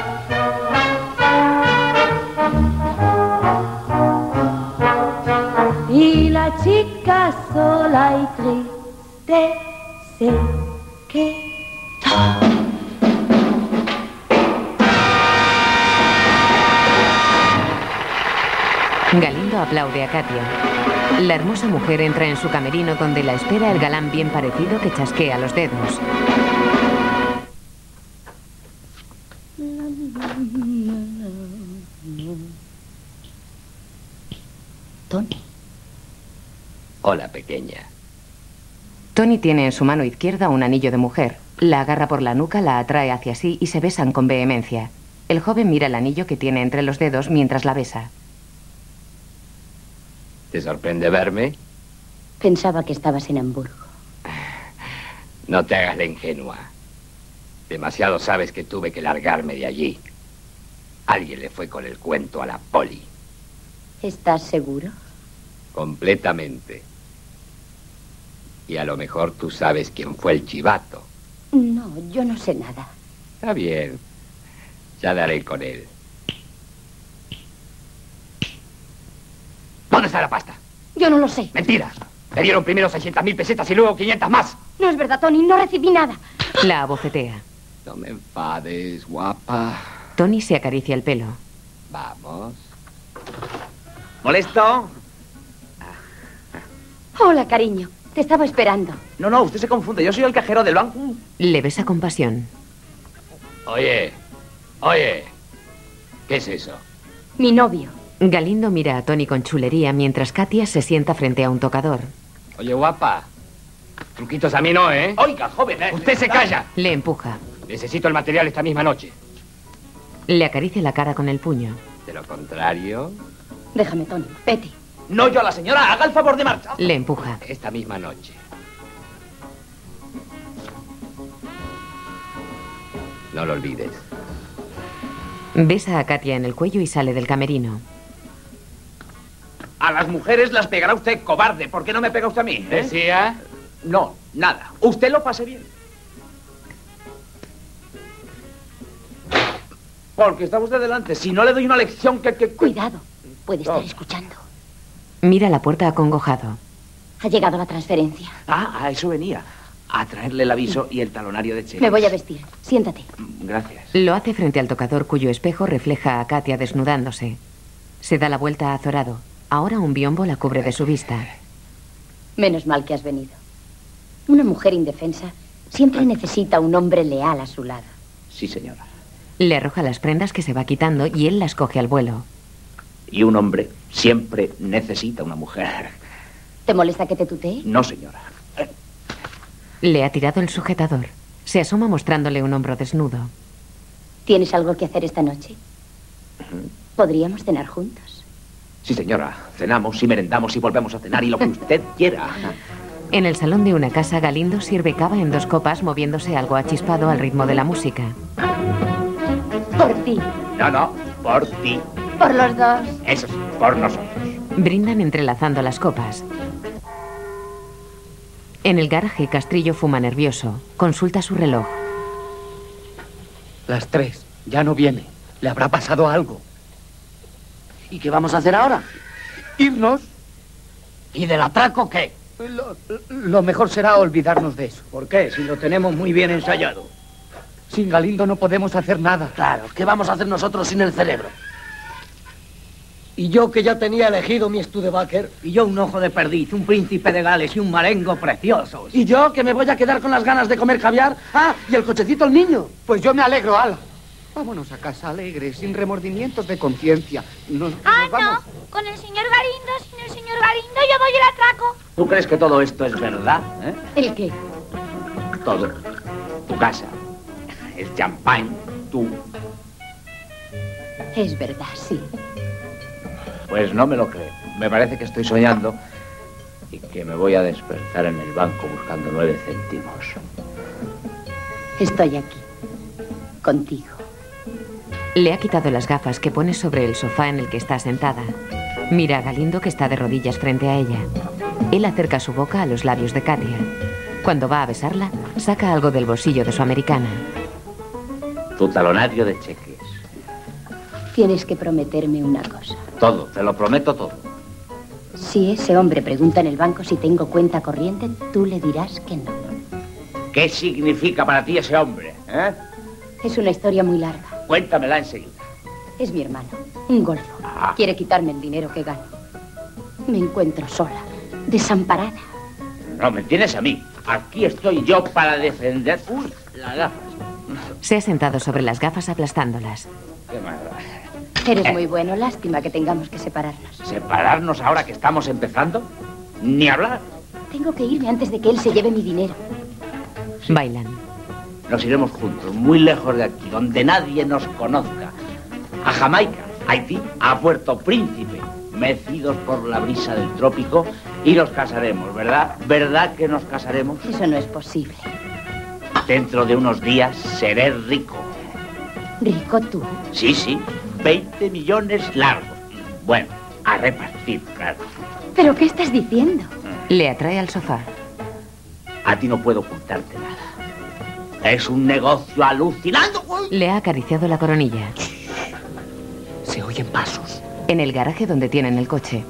Y la chica sola y triste se quedó. Galindo aplaude a Katia. La hermosa mujer entra en su camerino donde la espera el galán bien parecido que chasquea los dedos. Tony. Hola, pequeña. Tony tiene en su mano izquierda un anillo de mujer. La agarra por la nuca, la atrae hacia sí y se besan con vehemencia. El joven mira el anillo que tiene entre los dedos mientras la besa. ¿Te sorprende verme? Pensaba que estabas en Hamburgo. No te hagas la ingenua. Demasiado sabes que tuve que largarme de allí. Alguien le fue con el cuento a la poli. ¿Estás seguro? Completamente. Y a lo mejor tú sabes quién fue el chivato. No, yo no sé nada. Está bien. Ya daré con él. ¿Dónde está la pasta? Yo no lo sé. Mentira. Me dieron primero seiscientas mil pesetas y luego quinientas más. No es verdad, Tony, no recibí nada. La abofetea. No me enfades, guapa. Tony se acaricia el pelo. Vamos. ¿Molesto? Hola, cariño. Te estaba esperando. No, no, usted se confunde. Yo soy el cajero del banco. Le besa con pasión. Oye, oye. ¿Qué es eso? Mi novio. Galindo mira a Tony con chulería mientras Katia se sienta frente a un tocador. Oye, guapa. Truquitos a mí no, ¿eh? Oiga, joven, ¿eh? Usted se calla. Le empuja. Necesito el material esta misma noche. Le acaricia la cara con el puño. De lo contrario... Déjame, Tony. Vete. No yo a la señora. Haga el favor de marchar. Le empuja. Esta misma noche. No lo olvides. Besa a Katia en el cuello y sale del camerino. A las mujeres las pegará usted, cobarde. ¿Por qué no me pega usted a mí? ¿eh? ¿Decía? No, nada. Usted lo pase bien. Porque está usted delante. Si no le doy una lección que... que... Cuidado. Puede estar Oh. escuchando. Mira la puerta acongojado. Ha llegado la transferencia. Ah, a eso venía. A traerle el aviso y el talonario de cheques. Me voy a vestir. Siéntate. Gracias. Lo hace frente al tocador cuyo espejo refleja a Katia desnudándose. Se da la vuelta azorado. Ahora un biombo la cubre de su vista. Menos mal que has venido. Una mujer indefensa siempre necesita un hombre leal a su lado. Sí, señora. Le arroja las prendas que se va quitando y él las coge al vuelo. Y un hombre siempre necesita una mujer. ¿Te molesta que te tutee? No, señora. Le ha tirado el sujetador. Se asoma mostrándole un hombro desnudo. ¿Tienes algo que hacer esta noche? ¿Podríamos cenar juntos? Sí, señora. Cenamos y merendamos y volvemos a cenar y lo que usted quiera. En el salón de una casa, Galindo sirve cava en dos copas moviéndose algo achispado al ritmo de la música. Por ti. No, no, por ti. Por los dos. Eso sí, por nosotros. Brindan entrelazando las copas. En el garaje, Castrillo fuma nervioso. Consulta su reloj. Las tres. Ya no viene. Le habrá pasado algo. ¿Y qué vamos a hacer ahora? Irnos. ¿Y del atraco qué? Lo, lo mejor será olvidarnos de eso. ¿Por qué? Si lo tenemos muy bien ensayado. Sin Galindo no podemos hacer nada. Claro, ¿qué vamos a hacer nosotros sin el cerebro? Y yo que ya tenía elegido mi Studebaker. Y yo un ojo de perdiz, un príncipe de Gales y un marengo preciosos. ¿Y yo que me voy a quedar con las ganas de comer caviar? Ah, y el cochecito el niño. Pues yo me alegro, Ala. Vámonos a casa alegres, sin remordimientos de conciencia. Nos, Ah, nos vamos. no. Con el señor Galindo, sin el señor Galindo, yo doy el atraco. ¿Tú crees que todo esto es verdad? ¿Eh? ¿El qué? Todo. Tu casa, el champán, tú. Es verdad, sí. Pues no me lo creo. Me parece que estoy soñando y que me voy a despertar en el banco buscando nueve céntimos. Estoy aquí. Contigo. Le ha quitado las gafas que pone sobre el sofá en el que está sentada. Mira a Galindo que está de rodillas frente a ella. Él acerca su boca a los labios de Katia. Cuando va a besarla, saca algo del bolsillo de su americana. Tu talonario de cheques. Tienes que prometerme una cosa. Todo, te lo prometo todo. Si ese hombre pregunta en el banco si tengo cuenta corriente, tú le dirás que no. ¿Qué significa para ti ese hombre? ¿Eh? Es una historia muy larga. Cuéntamela enseguida. Es mi hermano, un golfo. Ah. Quiere quitarme el dinero que gano. Me encuentro sola, desamparada. No, me tienes a mí. Aquí estoy yo para defender... Uy, las gafas. Se ha sentado sobre las gafas aplastándolas. Qué maldad. Eres muy bueno, lástima que tengamos que separarnos. ¿Separarnos ahora que estamos empezando? Ni hablar. Tengo que irme antes de que él se lleve mi dinero. Bailan. Nos iremos juntos, muy lejos de aquí, donde nadie nos conozca. A Jamaica, Haití, a Puerto Príncipe, mecidos por la brisa del trópico, y nos casaremos, ¿verdad? ¿Verdad que nos casaremos? Eso no es posible. Dentro de unos días seré rico. ¿Rico tú? Sí, sí, veinte millones largos. Bueno, a repartir, claro. ¿Pero qué estás diciendo? Le atrae al sofá. A ti no puedo ocultarte nada. Es un negocio alucinante. Le ha acariciado la coronilla. Se oyen pasos. En el garaje donde tienen el coche.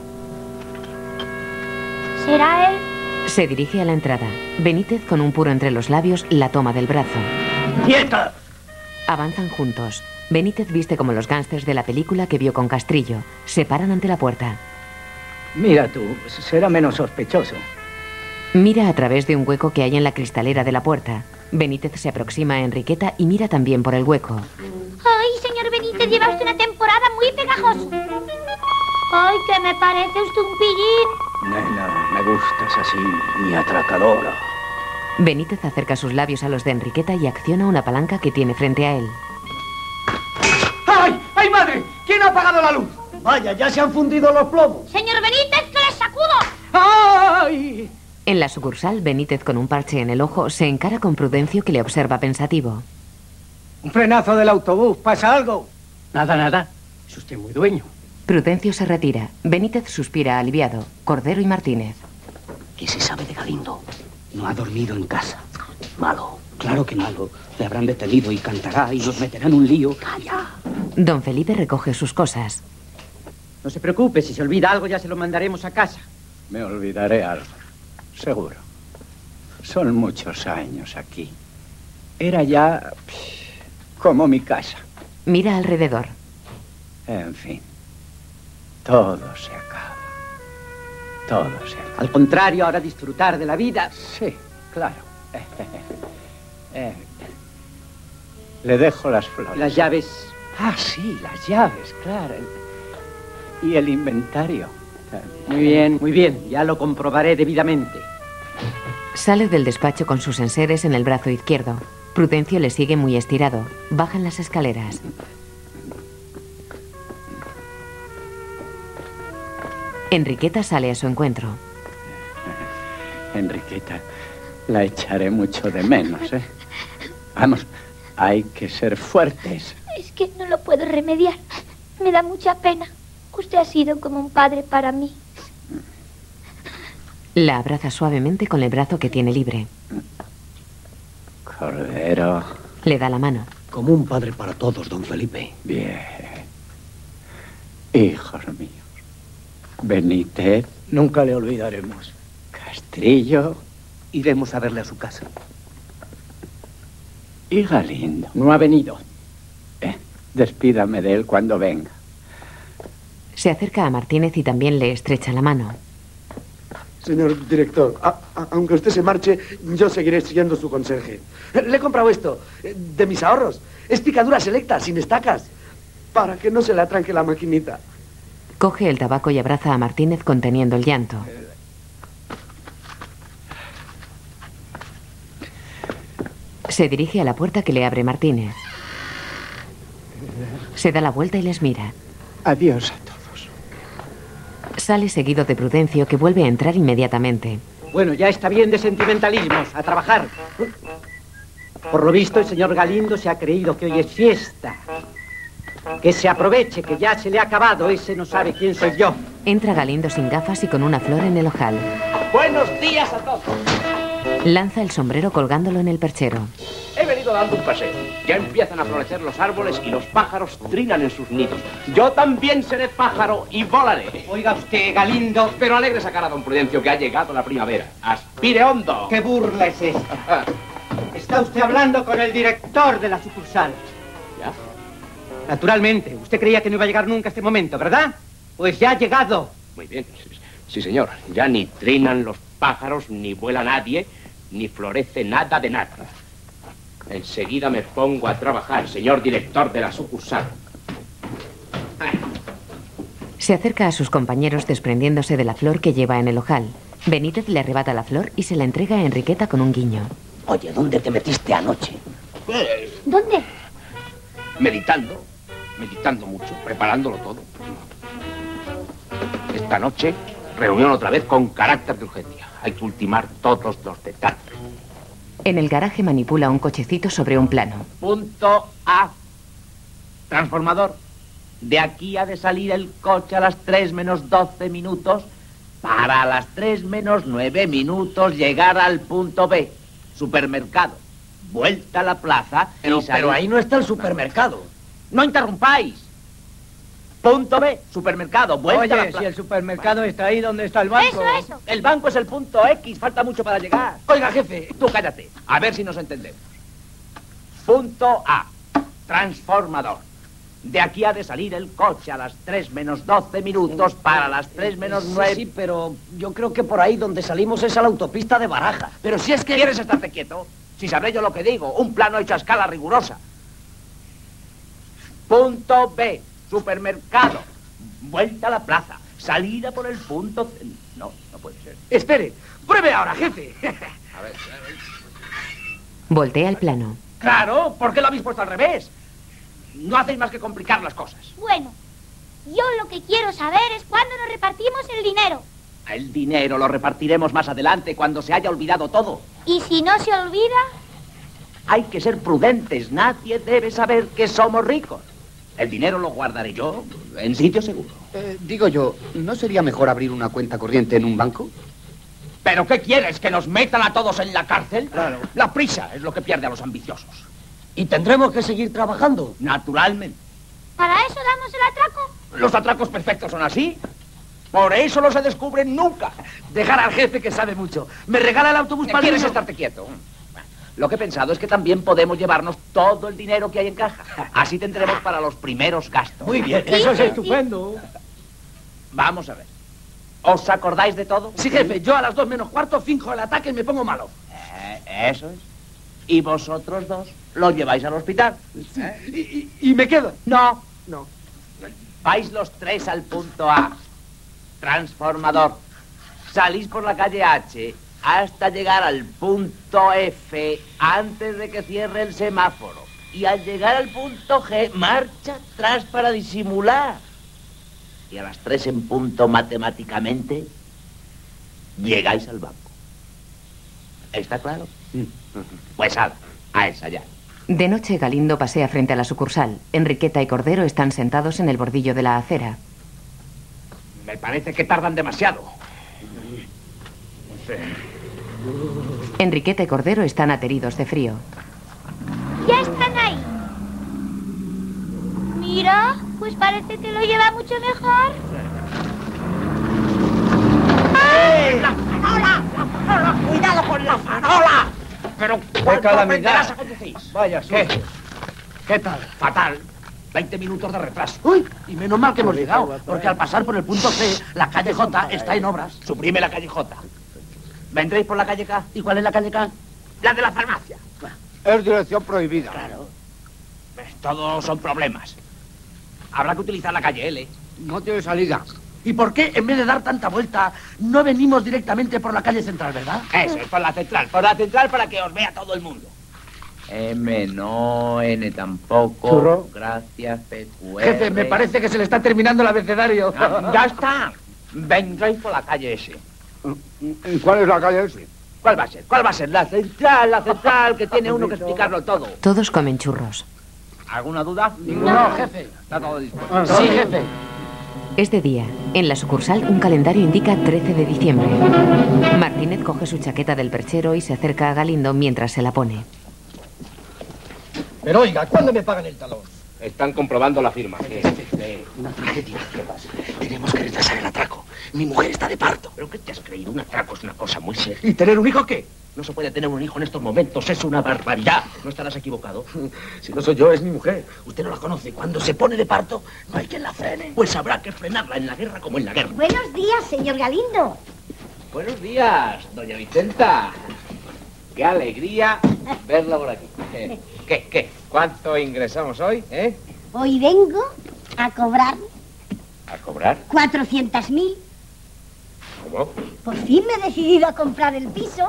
¿Será él? Se dirige a la entrada. Benítez, con un puro entre los labios, la toma del brazo. ¡Quieta! Avanzan juntos. Benítez viste como los gángsters de la película que vio con Castrillo. Se paran ante la puerta. Mira tú, será menos sospechoso. Mira a través de un hueco que hay en la cristalera de la puerta. Benítez se aproxima a Enriqueta y mira también por el hueco. Ay, señor Benítez, lleva usted una temporada muy pegajosa. Ay, que me parece usted un pillín. Nena, me gustas así, mi atracadora. Benítez acerca sus labios a los de Enriqueta y acciona una palanca que tiene frente a él. ¡Ay! ¡Ay, madre! ¿Quién ha apagado la luz? Vaya, ya se han fundido los plomos. Señor Benítez, que le sacudo. ¡Ay! En la sucursal, Benítez, con un parche en el ojo, se encara con Prudencio, que le observa pensativo. Un frenazo del autobús, ¿pasa algo? Nada, nada. Es usted muy dueño. Prudencio se retira. Benítez suspira aliviado. Cordero y Martínez. ¿Qué se sabe de Galindo? No ha dormido en casa. Malo. Claro que malo. Le habrán detenido y cantará y nos meterán un lío. ¡Calla! Don Felipe recoge sus cosas. No se preocupe, si se olvida algo ya se lo mandaremos a casa. Me olvidaré algo, seguro. Son muchos años aquí. Era ya como mi casa. Mira alrededor. En fin, todo se acaba. Todo se acaba. Al contrario, ahora disfrutar de la vida. Sí, claro. Eh, le dejo las flores. Las llaves. Ah, sí, las llaves, claro. Y el inventario. Muy bien, muy bien. Ya lo comprobaré debidamente. Sale del despacho con sus enseres en el brazo izquierdo. Prudencio le sigue muy estirado. Bajan las escaleras. Enriqueta sale a su encuentro. Enriqueta, la echaré mucho de menos, ¿eh? Vamos, hay que ser fuertes. Es que no lo puedo remediar. Me da mucha pena. Usted ha sido como un padre para mí. La abraza suavemente con el brazo que tiene libre. Cordero. Le da la mano. Como un padre para todos, don Felipe. Bien. Hijos míos. Benítez. Nunca le olvidaremos. Castrillo. Iremos a verle a su casa. Y Galindo. No ha venido. Eh, despídame de él cuando venga. Se acerca a Martínez y también le estrecha la mano. Señor director, a, a, aunque usted se marche, yo seguiré siendo su conserje. Le he comprado esto, de mis ahorros. Es picadura selecta, sin estacas, para que no se le atranque la maquinita. Coge el tabaco y abraza a Martínez conteniendo el llanto. Se dirige a la puerta que le abre Martínez. Se da la vuelta y les mira. Adiós a todos. Sale seguido de Prudencio, que vuelve a entrar inmediatamente. Bueno, ya está bien de sentimentalismos. A trabajar. Por lo visto, el señor Galindo se ha creído que hoy es fiesta. Que se aproveche, que ya se le ha acabado. Ese no sabe quién soy yo. Entra Galindo sin gafas y con una flor en el ojal. Buenos días a todos. Lanza el sombrero colgándolo en el perchero. He venido dando un paseo. Ya empiezan a florecer los árboles y los pájaros trinan en sus nidos. Yo también seré pájaro y volaré. Oiga usted, Galindo. Pero alegre sacar a don Prudencio que ha llegado la primavera. ¡Aspire hondo! ¡Qué burla es esta! Está usted hablando con el director de la sucursal. ¿Ya? Naturalmente. Usted creía que no iba a llegar nunca este momento, ¿verdad? Pues ya ha llegado. Muy bien. Sí, sí, señor. Ya ni trinan los pájaros, ni vuela nadie, ni florece nada de nada. Enseguida me pongo a trabajar, señor director de la sucursal. Se acerca a sus compañeros desprendiéndose de la flor que lleva en el ojal. Benítez le arrebata la flor y se la entrega a Enriqueta con un guiño. Oye, ¿dónde te metiste anoche? Pues, ¿Dónde? meditando, meditando mucho, preparándolo todo. Esta noche, reunión otra vez con carácter de urgencia. Hay que ultimar todos los detalles. En el garaje manipula un cochecito sobre un plano. Punto A. Transformador. De aquí ha de salir el coche a las tres menos doce minutos para a las tres menos nueve minutos llegar al punto B. Supermercado. vuelta a la plaza Pero, y salís... pero ahí no está el supermercado. ¡No interrumpáis! Punto B, supermercado, vuelta Oye, a la plaza. si el supermercado está ahí, ¿dónde está el banco? Eso, eso. El banco es el punto X, falta mucho para llegar. Oiga, jefe. Tú cállate, a ver si nos entendemos. Punto A, transformador. De aquí ha de salir el coche a las tres menos doce minutos para las tres menos nueve. Sí, sí, pero yo creo que por ahí donde salimos es a la autopista de Baraja. Pero si es que... ¿Quieres estarte quieto? Si sabré yo lo que digo, un plano hecho a escala rigurosa. Punto B, supermercado. Vuelta a la plaza. Salida por el punto C. No, no puede ser. Espere, pruebe ahora, jefe. A ver, a ver. Voltea el plano. Claro, ¿por qué lo habéis puesto al revés? No hacéis más que complicar las cosas. Bueno, yo lo que quiero saber es cuándo nos repartimos el dinero. El dinero lo repartiremos más adelante, cuando se haya olvidado todo. ¿Y si no se olvida? Hay que ser prudentes. Nadie debe saber que somos ricos. El dinero lo guardaré yo en sitio seguro. Eh, digo yo, ¿no sería mejor abrir una cuenta corriente en un banco? ¿Pero qué quieres? ¿Que nos metan a todos en la cárcel? Claro. La prisa es lo que pierde a los ambiciosos. ¿Y tendremos que seguir trabajando? Naturalmente. ¿Para eso damos el atraco? Los atracos perfectos son así. Por eso no se descubren nunca. Dejar al jefe que sabe mucho. ¿Me regala el autobús para ¿Quieres mí? estarte quieto? Lo que he pensado es que también podemos llevarnos todo el dinero que hay en caja. Así tendremos para los primeros gastos. Muy bien. Eso es estupendo. Vamos a ver. ¿Os acordáis de todo? Sí, jefe. Yo a las dos menos cuarto finjo el ataque y me pongo malo. Eh, eso es. Y vosotros dos lo lleváis al hospital. ¿Eh? ¿Y, y, y me quedo? No. No. Vais los tres al punto A. Transformador. Salís por la calle H hasta llegar al punto F antes de que cierre el semáforo. Y al llegar al punto G, marcha atrás para disimular. Y a las tres en punto matemáticamente, llegáis al banco. ¿Está claro? Pues a, a esa ya. De noche, Galindo pasea frente a la sucursal. Enriqueta y Cordero están sentados en el bordillo de la acera. Me parece que tardan demasiado. Enriqueta y Cordero están ateridos de frío. Ya están ahí. Mira, pues parece que lo lleva mucho mejor. ¡Ey! ¡La farola! ¡La farola! ¡Cuidado con la farola! Pero ¡qué calamidad! Vaya, ¿Qué? susto. ¿Qué tal? Fatal. Veinte minutos de retraso. Uy, y menos mal que hemos llegado, porque al pasar por el punto C, la calle J está en obras. Suprime la calle J. ¿Vendréis por la calle K? ¿Y cuál es la calle K? La de la farmacia. Es dirección prohibida. Claro. Todos son problemas. Habrá que utilizar la calle L. No tiene salida. ¿Y por qué, en vez de dar tanta vuelta, no venimos directamente por la calle central, verdad? Eso, es por la central. Por la central para que os vea todo el mundo. M, no, N tampoco. Churro. Gracias, P, Q, R. Jefe, me parece que se le está terminando el abecedario. Ah, ya está. Vendréis por la calle S. ¿Y cuál es la calle ese? ¿Cuál va a ser? ¿Cuál va a ser? La central, la central, que tiene uno que explicarlo todo. Todos comen churros. ¿Alguna duda? No, jefe. Está todo dispuesto. Sí, jefe. Es de día. En la sucursal, un calendario indica trece de diciembre. Martínez coge su chaqueta del perchero y se acerca a Galindo mientras se la pone. Pero oiga, ¿cuándo me pagan el talón? Están comprobando la firma. Una tragedia. ¿Qué pasa? Tenemos que retrasar el atraco. Mi mujer está de parto. ¿Pero qué te has creído? Un atraco es una cosa muy seria. ¿Y tener un hijo qué? No se puede tener un hijo en estos momentos. Es una barbaridad. ¿No estarás equivocado? Si no soy yo, es mi mujer. Usted no la conoce. Cuando se pone de parto, no hay quien la frene. Pues habrá que frenarla en la guerra como en la guerra. Buenos días, señor Galindo. Buenos días, doña Vicenta. Qué alegría verla por aquí. ¿Qué? ¿Qué? ¿Qué? ¿Cuánto ingresamos hoy, eh? Hoy vengo a cobrar ¿A cobrar? cuatrocientos mil. ¿Cómo? Por fin me he decidido a comprar el piso.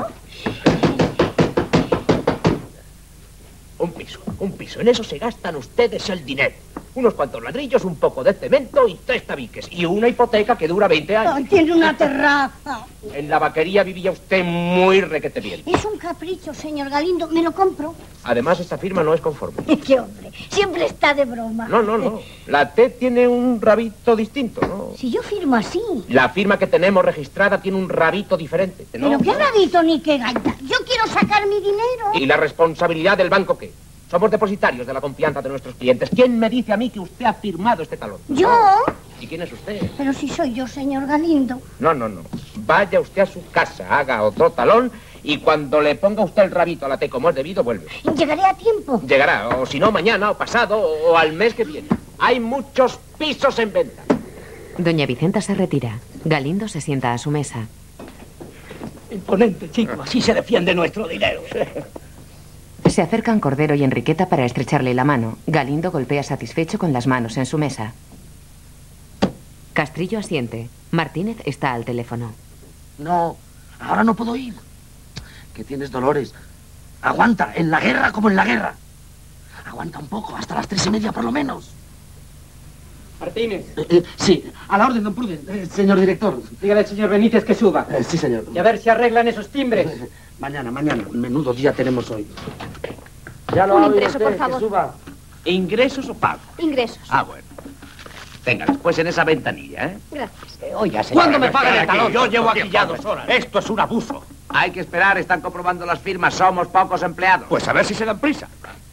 Un piso, un piso. En eso se gastan ustedes el dinero. Unos cuantos ladrillos, un poco de cemento y tres tabiques. Y una hipoteca que dura veinte años. Oh, tiene una terraza. En la vaquería vivía usted muy requete bien. Es un capricho, señor Galindo. Me lo compro. Además, esta firma no es conforme. ¡Qué hombre! Siempre está de broma. No, no, no. La T tiene un rabito distinto, ¿no? Si yo firmo así. La firma que tenemos registrada tiene un rabito diferente. Pero ¿no? qué rabito ni qué gaita. Yo quiero sacar mi dinero. ¿Y la responsabilidad del banco qué? Somos depositarios de la confianza de nuestros clientes. ¿Quién me dice a mí que usted ha firmado este talón? ¿Yo? ¿Y quién es usted? Pero si soy yo, señor Galindo. No, no, no. Vaya usted a su casa, haga otro talón y cuando le ponga usted el rabito a la T como es debido, vuelve. ¿Llegaré a tiempo? Llegará, o si no, mañana, o pasado, o, o al mes que viene. Hay muchos pisos en venta. Doña Vicenta se retira. Galindo se sienta a su mesa. Imponente, chico. Así se defiende nuestro dinero. Se acercan Cordero y Enriqueta para estrecharle la mano. Galindo golpea satisfecho con las manos en su mesa. Castrillo asiente. Martínez está al teléfono. No, ahora no puedo ir. Que tienes dolores. Aguanta, en la guerra como en la guerra. Aguanta un poco, hasta las tres y media por lo menos. Martínez. Eh, eh, sí, a la orden, don Pruden. Eh, señor director. Dígale al señor Benítez que suba. Eh, sí, señor. Y a ver si arreglan esos timbres. Eh, mañana, mañana. Menudo día tenemos hoy. Ya lo Un ha oído impreso, usted, por favor. que suba. ¿Ingresos o pagos? Ingresos. Ah, bueno. Venga, después en esa ventanilla, ¿eh? Gracias. Eh, oiga, señora, ¿Cuándo me no pagan el espera talón? Yo llevo aquí ya Tiempo, dos horas. Esto es un abuso. Hay que esperar, están comprobando las firmas, somos pocos empleados. Pues a ver si se dan prisa.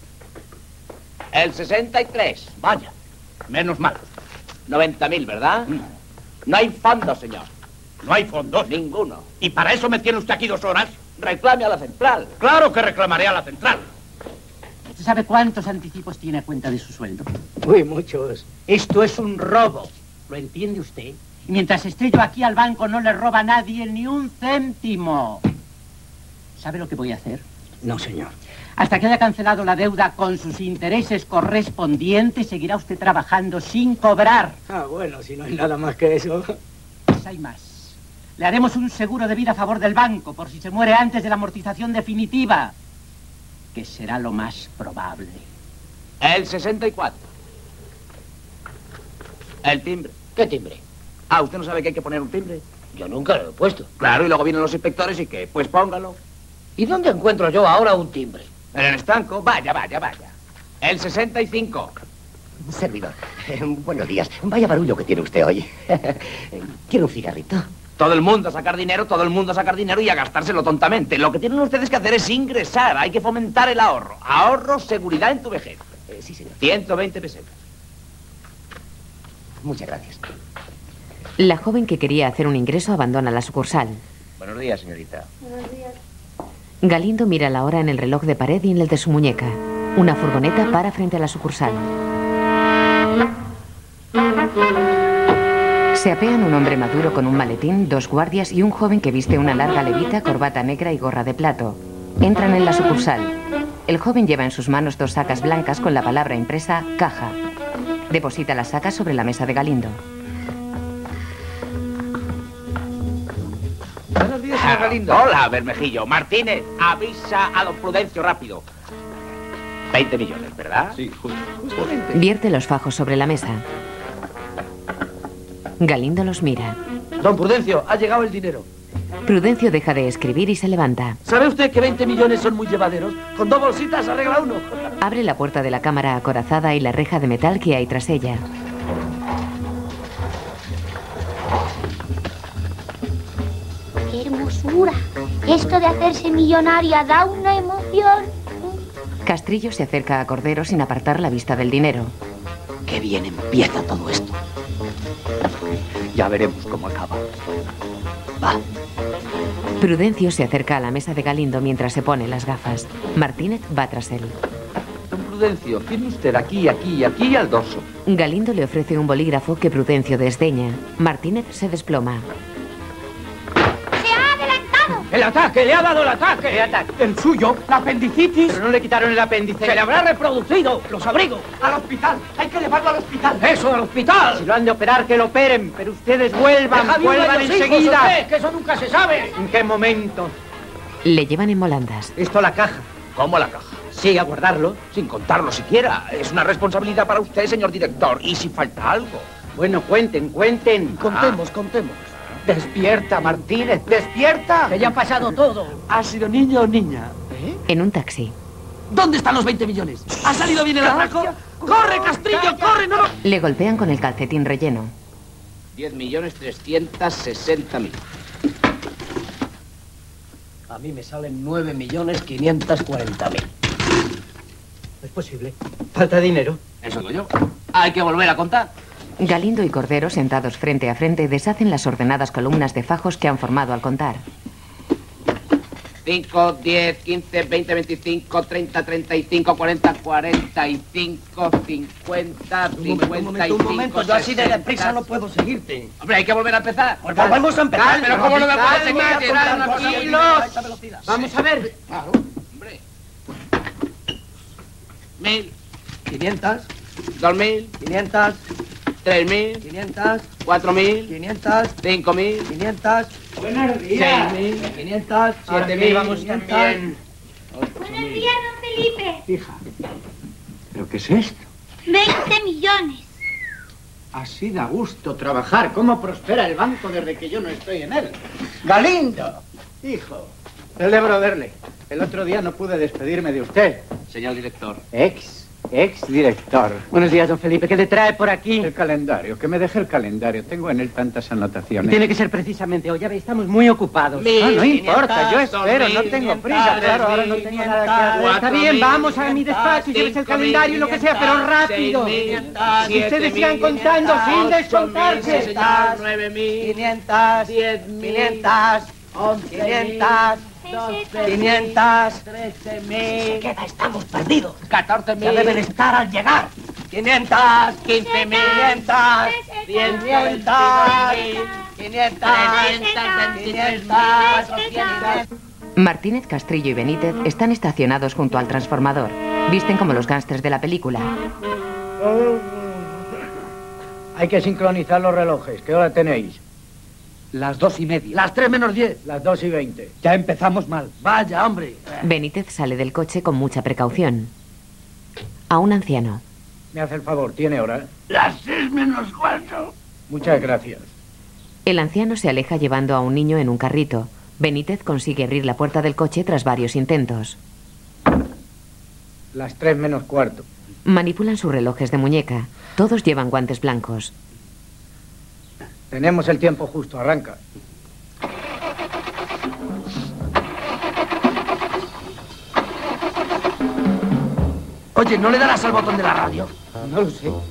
El sesenta y tres. Vaya, menos mal. noventa mil, ¿verdad? No hay fondos, señor. No hay fondos. Ninguno. ¿Y para eso me tiene usted aquí dos horas? Reclame a la central. Claro que reclamaré a la central. ¿Usted sabe cuántos anticipos tiene a cuenta de su sueldo? Uy, muchos. Esto es un robo. ¿Lo entiende usted? Y mientras esté yo aquí al banco no le roba a nadie ni un céntimo. ¿Sabe lo que voy a hacer? No, señor. Hasta que haya cancelado la deuda con sus intereses correspondientes, seguirá usted trabajando sin cobrar. Ah, bueno, si no hay nada más que eso. Pues hay más. Le haremos un seguro de vida a favor del banco por si se muere antes de la amortización definitiva, que será lo más probable. El sesenta y cuatro. El timbre. ¿Qué timbre? Ah, ¿usted no sabe que hay que poner un timbre? Yo nunca lo he puesto. Claro, y luego vienen los inspectores y que, pues póngalo. ¿Y dónde encuentro yo ahora un timbre? En el estanco, vaya, vaya, vaya. El sesenta y cinco. Servidor, eh, buenos días. Vaya barullo que tiene usted hoy. ¿Quiere un cigarrito? Todo el mundo a sacar dinero, todo el mundo a sacar dinero y a gastárselo tontamente. Lo que tienen ustedes que hacer es ingresar. Hay que fomentar el ahorro. Ahorro, seguridad en tu vejez. Eh, sí, señor. ciento veinte pesetas. Muchas gracias. La joven que quería hacer un ingreso abandona la sucursal. Buenos días, señorita. Buenos días. Galindo mira la hora en el reloj de pared y en el de su muñeca. Una furgoneta para frente a la sucursal. Se apean un hombre maduro con un maletín, dos guardias y un joven que viste una larga levita, corbata negra y gorra de plato. Entran en la sucursal. El joven lleva en sus manos dos sacas blancas con la palabra impresa caja. Deposita las sacas sobre la mesa de Galindo. Buenos días, señor Galindo. Hola, Bermejillo. Martínez, avisa a don Prudencio rápido. veinte millones, ¿verdad? Sí, justamente. Vierte los fajos sobre la mesa. Galindo los mira. Don Prudencio, ha llegado el dinero. Prudencio deja de escribir y se levanta. ¿Sabe usted que veinte millones son muy llevaderos? Con dos bolsitas arregla uno. Abre la puerta de la cámara acorazada y la reja de metal que hay tras ella. ¡Qué hermosura! Esto de hacerse millonaria da una emoción. Castrillo se acerca a Cordero sin apartar la vista del dinero. Qué bien empieza todo esto. Ya veremos cómo acaba. Va. Prudencio se acerca a la mesa de Galindo mientras se pone las gafas. Martínez va tras él. Don Prudencio, firme usted aquí, aquí, aquí al dorso. Galindo le ofrece un bolígrafo que Prudencio desdeña. Martínez se desploma. ¡Se ha adelantado! ¡El ataque! ¡Le ha dado el ataque! ¿Qué ataque? El suyo, la apendicitis. Pero no le quitaron el apéndice. ¡Se le habrá reproducido! ¡Los abrigos! Al hospital. Hay que llevarlo al hospital. ¡Eso, al hospital! Si lo han de operar, que lo operen. Pero ustedes vuelvan, Deja de vuelvan uno de los enseguida. hijos, ¿o qué? Que eso nunca se sabe. ¿En qué momento? Le llevan en volandas. Esto la caja. ¿Cómo la caja? Sí, a guardarlo. Sin contarlo siquiera. Es una responsabilidad para usted, señor director. ¿Y si falta algo? Bueno, cuenten, cuenten. Contemos, contemos. Despierta, Martínez, despierta. Que ya ha pasado todo. ¿Ha sido niño o niña? En un taxi. ¿Dónde están los veinte millones? ¿Ha salido bien el atraco? ¡Corre, Castrillo, corre! ¡No! Le golpean con el calcetín relleno. diez millones trescientos sesenta mil. A mí me salen nueve millones quinientos cuarenta mil. ¿Es posible? ¿Falta dinero? Eso digo yo. Hay que volver a contar. Galindo y Cordero, sentados frente a frente, deshacen las ordenadas columnas de fajos que han formado al contar. cinco, diez, quince, veinte, veinticinco, treinta, treinta y cinco, cuarenta, cuarenta y cinco, cincuenta, cincuenta y cinco, Un momento, un momento, yo así de deprisa no puedo seguirte. Hombre, hay que volver a empezar. Pues vamos a empezar. Pero ¿cómo no me puedes seguir? Tranquilos. Vamos a ver. Claro, hombre. Mil. Quinientas. Dos mil. Quinientas. Tres mil. Quinientas. Cuatro mil. Quinientas. Cinco mil. Quinientas. Buenos días. Seis mil. Quinientas. Siete mil. Vamos también. Buenos días, don Felipe. Hija, ¿pero qué es esto? veinte millones. Así da gusto trabajar. ¿Cómo prospera el banco desde que yo no estoy en él? Galindo. Hijo, celebro verle. El otro día no pude despedirme de usted. Señor director. Ex, ex director. Buenos días, don Felipe. ¿Qué le trae por aquí? El calendario, que me deje el calendario. Tengo en él tantas anotaciones. Tiene que ser precisamente hoy. Ya ve, estamos muy ocupados. Ah, no importa, yo espero, no tengo prisa. Claro, ahora no tengo nada que hacer. Está bien, vamos a mi despacho y llévese el calendario y lo que sea, pero rápido. Y ustedes sigan contando sin descontarse. nueve mil. quinientas. diez mil. quinientas. quinientas. quinientas. trece mil. Se queda, estamos perdidos. catorce mil. Ya deben estar al llegar. quinientas. quince mil. quinientas. diez mil. quinientas. quinientas. quinientas. Martínez, Castrillo y Benítez están estacionados junto al transformador. Visten como los gángsters de la película. Hay que sincronizar los relojes. ¿Qué hora tenéis? Las dos y media. Las tres menos diez. Las dos y veinte. Ya empezamos mal. Vaya, hombre. Benítez sale del coche con mucha precaución. A un anciano. Me hace el favor, ¿tiene hora? Las tres menos cuatro. Muchas gracias. El anciano se aleja llevando a un niño en un carrito. Benítez consigue abrir la puerta del coche tras varios intentos. Las tres menos cuarto. Manipulan sus relojes de muñeca. Todos llevan guantes blancos. Tenemos el tiempo justo, arranca. Oye, ¿no le darás al botón de la radio? No lo sé.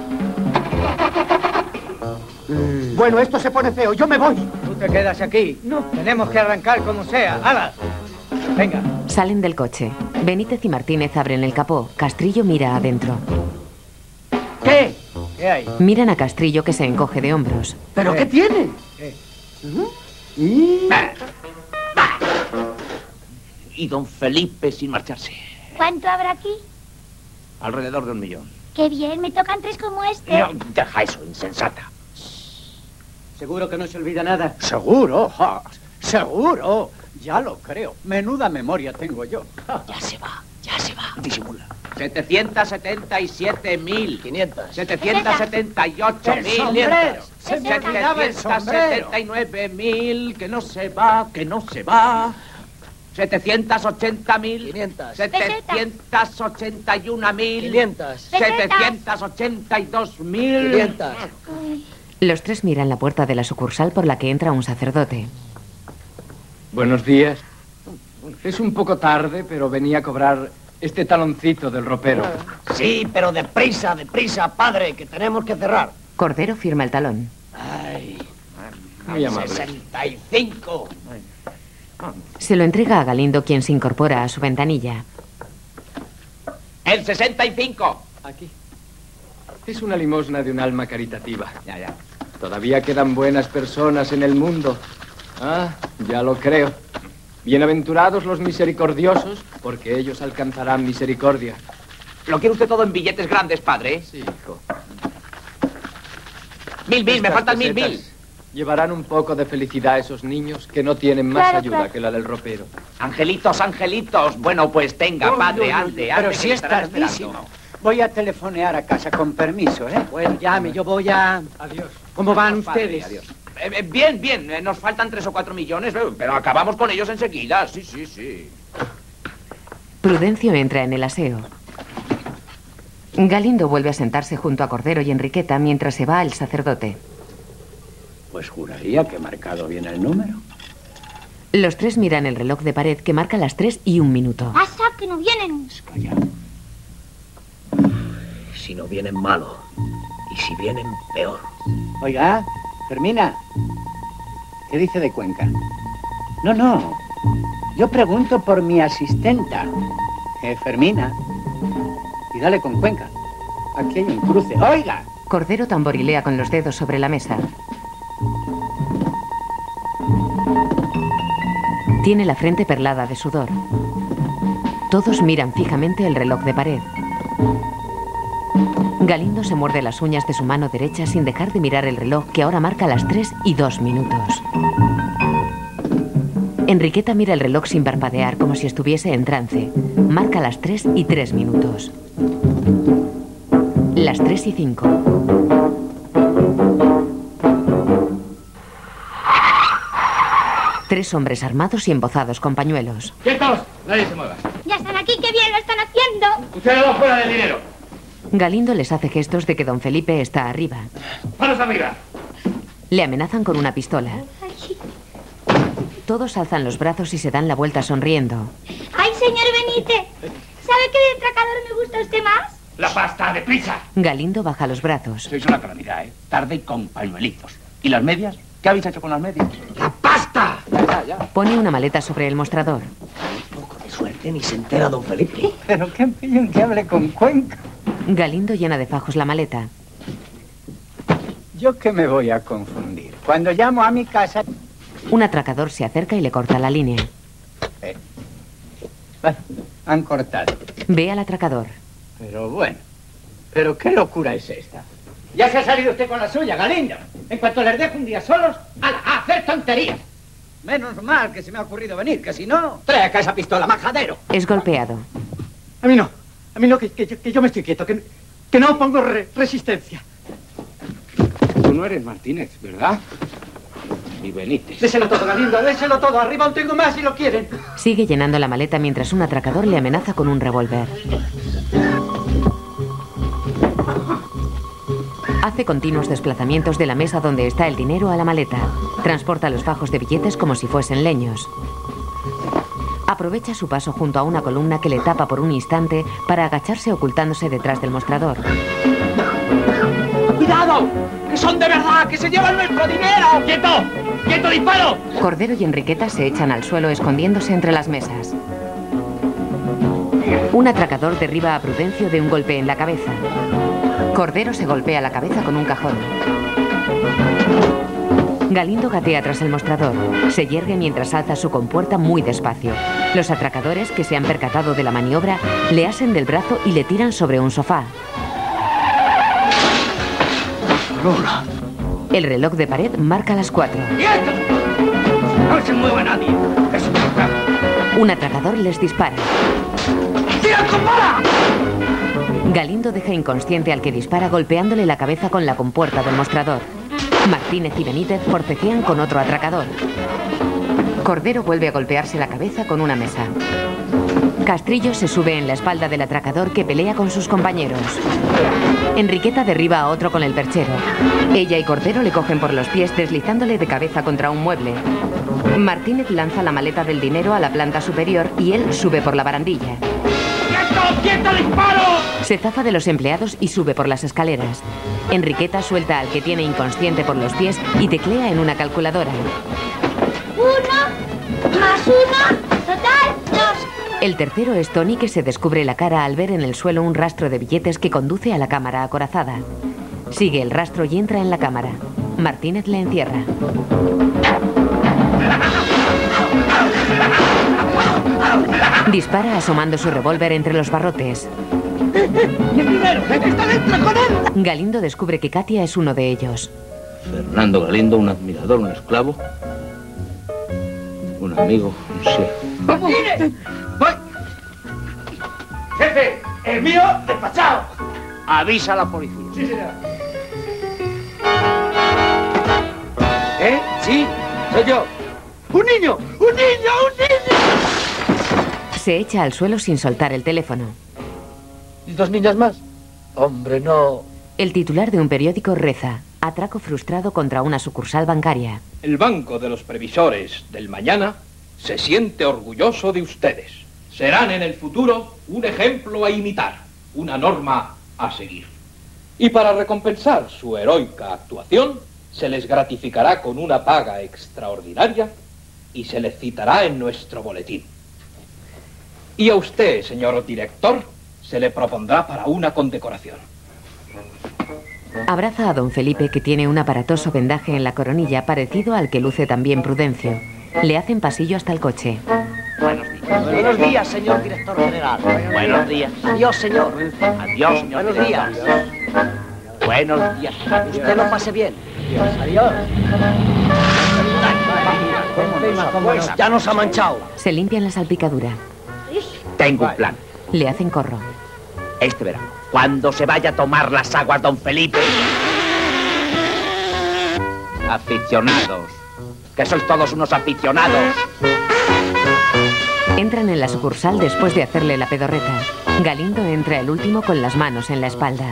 Mm. Bueno, esto se pone feo. Yo me voy. Tú te quedas aquí. No. Tenemos que arrancar como sea. ¡Hala! Venga. Salen del coche. Benítez y Martínez abren el capó. Castrillo mira adentro. ¿Qué? ¿Qué hay? Miran a Castrillo, que se encoge de hombros. ¿Pero qué, qué tiene? ¿Qué? ¿Mm? Y don Felipe sin marcharse. ¿Cuánto habrá aquí? Alrededor de un millón. Qué bien, me tocan tres como este. No, deja eso, insensata. ¿Seguro que no se olvida nada? Seguro, ja, seguro. Ya lo creo. Menuda memoria tengo yo. Ya se va, ya se va. Disimula. setecientos setenta y siete mil. quinientos. setecientos setenta y ocho mil. setecientos setenta y nueve mil. Que no se va, que no se va. setecientos ochenta mil. quinientos. setecientos ochenta y uno mil. quinientos. setecientos ochenta y dos mil. quinientos. Los tres miran la puerta de la sucursal por la que entra un sacerdote. Buenos días. Es un poco tarde, pero venía a cobrar este taloncito del ropero. Sí, pero deprisa, deprisa, padre, que tenemos que cerrar. Cordero firma el talón. Ay, muy amable. sesenta y cinco. Se lo entrega a Galindo, quien se incorpora a su ventanilla. El sesenta y cinco. Aquí. Es una limosna de un alma caritativa. Ya, ya. Todavía quedan buenas personas en el mundo. Ah, ya lo creo. Bienaventurados los misericordiosos, porque ellos alcanzarán misericordia. ¿Lo quiere usted todo en billetes grandes, padre? Sí, hijo. Mil, mil, me Estas faltan mil, pesetas mil. Llevarán un poco de felicidad a esos niños que no tienen más Claro, ayuda claro. que la del ropero. Angelitos, angelitos. Bueno, pues tenga, Uy, padre, uy, uy, ande, ande. Pero que si me es estarán tardísimo. esperando. Voy a telefonear a casa con permiso, ¿eh? Bueno, llame, yo voy a... Adiós. ¿Cómo van Adiós, padre, ustedes? adiós. Eh, eh, bien, bien, eh, nos faltan tres o cuatro millones, eh, pero acabamos con ellos enseguida, sí, sí, sí. Prudencio entra en el aseo. Galindo vuelve a sentarse junto a Cordero y Enriqueta mientras se va el sacerdote. Pues juraría que he marcado bien el número. Los tres miran el reloj de pared que marca las tres y un minuto. Pasa que no vienen. Calla. Si no vienen, malo. Y si vienen, peor. Oiga, Fermina, ¿qué dice de Cuenca? No, no. Yo pregunto por mi asistenta, eh, Fermina. Y dale con Cuenca. Aquí hay un cruce. ¡Oiga! Cordero tamborilea con los dedos sobre la mesa. Tiene la frente perlada de sudor. Todos miran fijamente el reloj de pared. Galindo se muerde las uñas de su mano derecha sin dejar de mirar el reloj que ahora marca las tres y dos minutos. Enriqueta mira el reloj sin parpadear como si estuviese en trance. Marca las tres y tres minutos. Las tres y cinco. Tres hombres armados y embozados con pañuelos. ¡Quietos! Nadie se mueva. Ya están aquí, qué bien lo están haciendo. Ustedes dos fuera del dinero. Galindo les hace gestos de que don Felipe está arriba. ¡Manos arriba! Le amenazan con una pistola. Todos alzan los brazos y se dan la vuelta sonriendo. ¡Ay, señor Benítez! ¿Sabe qué de atracador me gusta usted más? ¡La pasta, deprisa! Galindo baja los brazos. Sois una calamidad, ¿eh? Tarde y con pañuelitos. ¿Y las medias? ¿Qué habéis hecho con las medias? ¡La pasta! Ya, ya, ya. Pone una maleta sobre el mostrador. Poco de suerte ni se entera don Felipe. Pero qué pillo que hable con Cuenca. Galindo llena de fajos la maleta. Yo que me voy a confundir. Cuando llamo a mi casa... Un atracador se acerca y le corta la línea. Eh. Bueno, han cortado. Ve al atracador. Pero bueno, ¿pero qué locura es esta? Ya se ha salido usted con la suya, Galindo. En cuanto les dejo un día solos, a, a hacer tonterías. Menos mal que se me ha ocurrido venir, que si no, trae acá esa pistola, majadero. Es golpeado. A mí no, a mí no, que, que, yo, que yo me estoy quieto, que, que no pongo re, resistencia. Tú no eres Martínez, ¿verdad? Ni Benítez. Déselo todo, Galindo, déselo todo. Arriba aún tengo más si lo quieren. Sigue llenando la maleta mientras un atracador le amenaza con un revólver. Hace continuos desplazamientos de la mesa donde está el dinero a la maleta. Transporta los fajos de billetes como si fuesen leños. Aprovecha su paso junto a una columna que le tapa por un instante para agacharse ocultándose detrás del mostrador. ¡Cuidado! ¡Que son de verdad! ¡Que se llevan nuestro dinero! ¡Quieto! ¡Quieto, disparo! Cordero y Enriqueta se echan al suelo escondiéndose entre las mesas. Un atracador derriba a Prudencio de un golpe en la cabeza. Cordero se golpea la cabeza con un cajón. Galindo gatea tras el mostrador. Se yergue mientras alza su compuerta muy despacio. Los atracadores, que se han percatado de la maniobra, le asen del brazo y le tiran sobre un sofá. El reloj de pared marca las cuatro. ¡Quieto! ¡No se mueva nadie! ¡Es un atraco! Un atracador les dispara. ¡Tira con bala! Galindo deja inconsciente al que dispara golpeándole la cabeza con la compuerta del mostrador. Martínez y Benítez forcejean con otro atracador. Cordero vuelve a golpearse la cabeza con una mesa. Castrillo se sube en la espalda del atracador que pelea con sus compañeros. Enriqueta derriba a otro con el perchero. Ella y Cordero le cogen por los pies deslizándole de cabeza contra un mueble. Martínez lanza la maleta del dinero a la planta superior y él sube por la barandilla. ¡Quieto! ¡Quieto, disparo! Se zafa de los empleados y sube por las escaleras. Enriqueta suelta al que tiene inconsciente por los pies y teclea en una calculadora. Uno, más uno, total, dos. El tercero es Tony, que se descubre la cara al ver en el suelo un rastro de billetes que conduce a la cámara acorazada. Sigue el rastro y entra en la cámara. Martínez le encierra. Dispara asomando su revólver entre los barrotes. ¡Y el dinero! ¡Está dentro con él! Galindo descubre que Katia es uno de ellos. Fernando Galindo, un admirador, un esclavo, un amigo, un ser. ¡Mire! ¡Voy! ¡Jefe! ¡El mío despachado! Avisa a la policía. Sí, señor. ¿Eh? Sí, soy yo. ¡Un niño! ¡Un niño! ¡Un niño! Se echa al suelo sin soltar el teléfono. ¿Y dos niñas más? Hombre, no. El titular de un periódico reza: atraco frustrado contra una sucursal bancaria. El Banco de los Previsores del Mañana se siente orgulloso de ustedes. Serán en el futuro un ejemplo a imitar, una norma a seguir. Y para recompensar su heroica actuación, se les gratificará con una paga extraordinaria y se les citará en nuestro boletín. Y a usted, señor director, se le propondrá para una condecoración. Abraza a don Felipe, que tiene un aparatoso vendaje en la coronilla parecido al que luce también Prudencio. Le hacen pasillo hasta el coche. Buenos días. Buenos días, señor director general. Buenos días. Adiós, señor. Adiós, señor Buenos director. días. Buenos días. Usted lo pase bien. Adiós. Pues ya nos ha manchado. Se limpian la salpicadura. Tengo un plan. Le hacen corro. Este verano, cuando se vaya a tomar las aguas don Felipe... Aficionados. Que sois todos unos aficionados. Entran en la sucursal después de hacerle la pedorreta. Galindo entra el último con las manos en la espalda.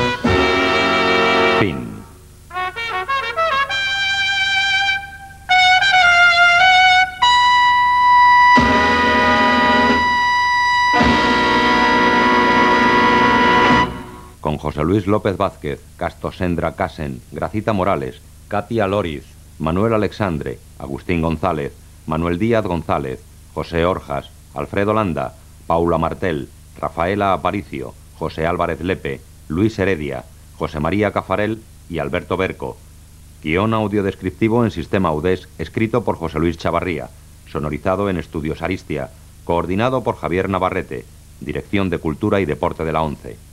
Fin. Con José Luis López Vázquez, Casto Sendra Casen, Gracita Morales, Katia Loriz, Manuel Alexandre, Agustín González, Manuel Díaz González, José Orjas, Alfredo Landa, Paula Martel, Rafaela Aparicio, José Álvarez Lepe, Luis Heredia, José María Cafarel y Alberto Berco. Guión audiodescriptivo en sistema Udés, escrito por José Luis Chavarría, sonorizado en Estudios Aristia, coordinado por Javier Navarrete, Dirección de Cultura y Deporte de la ONCE.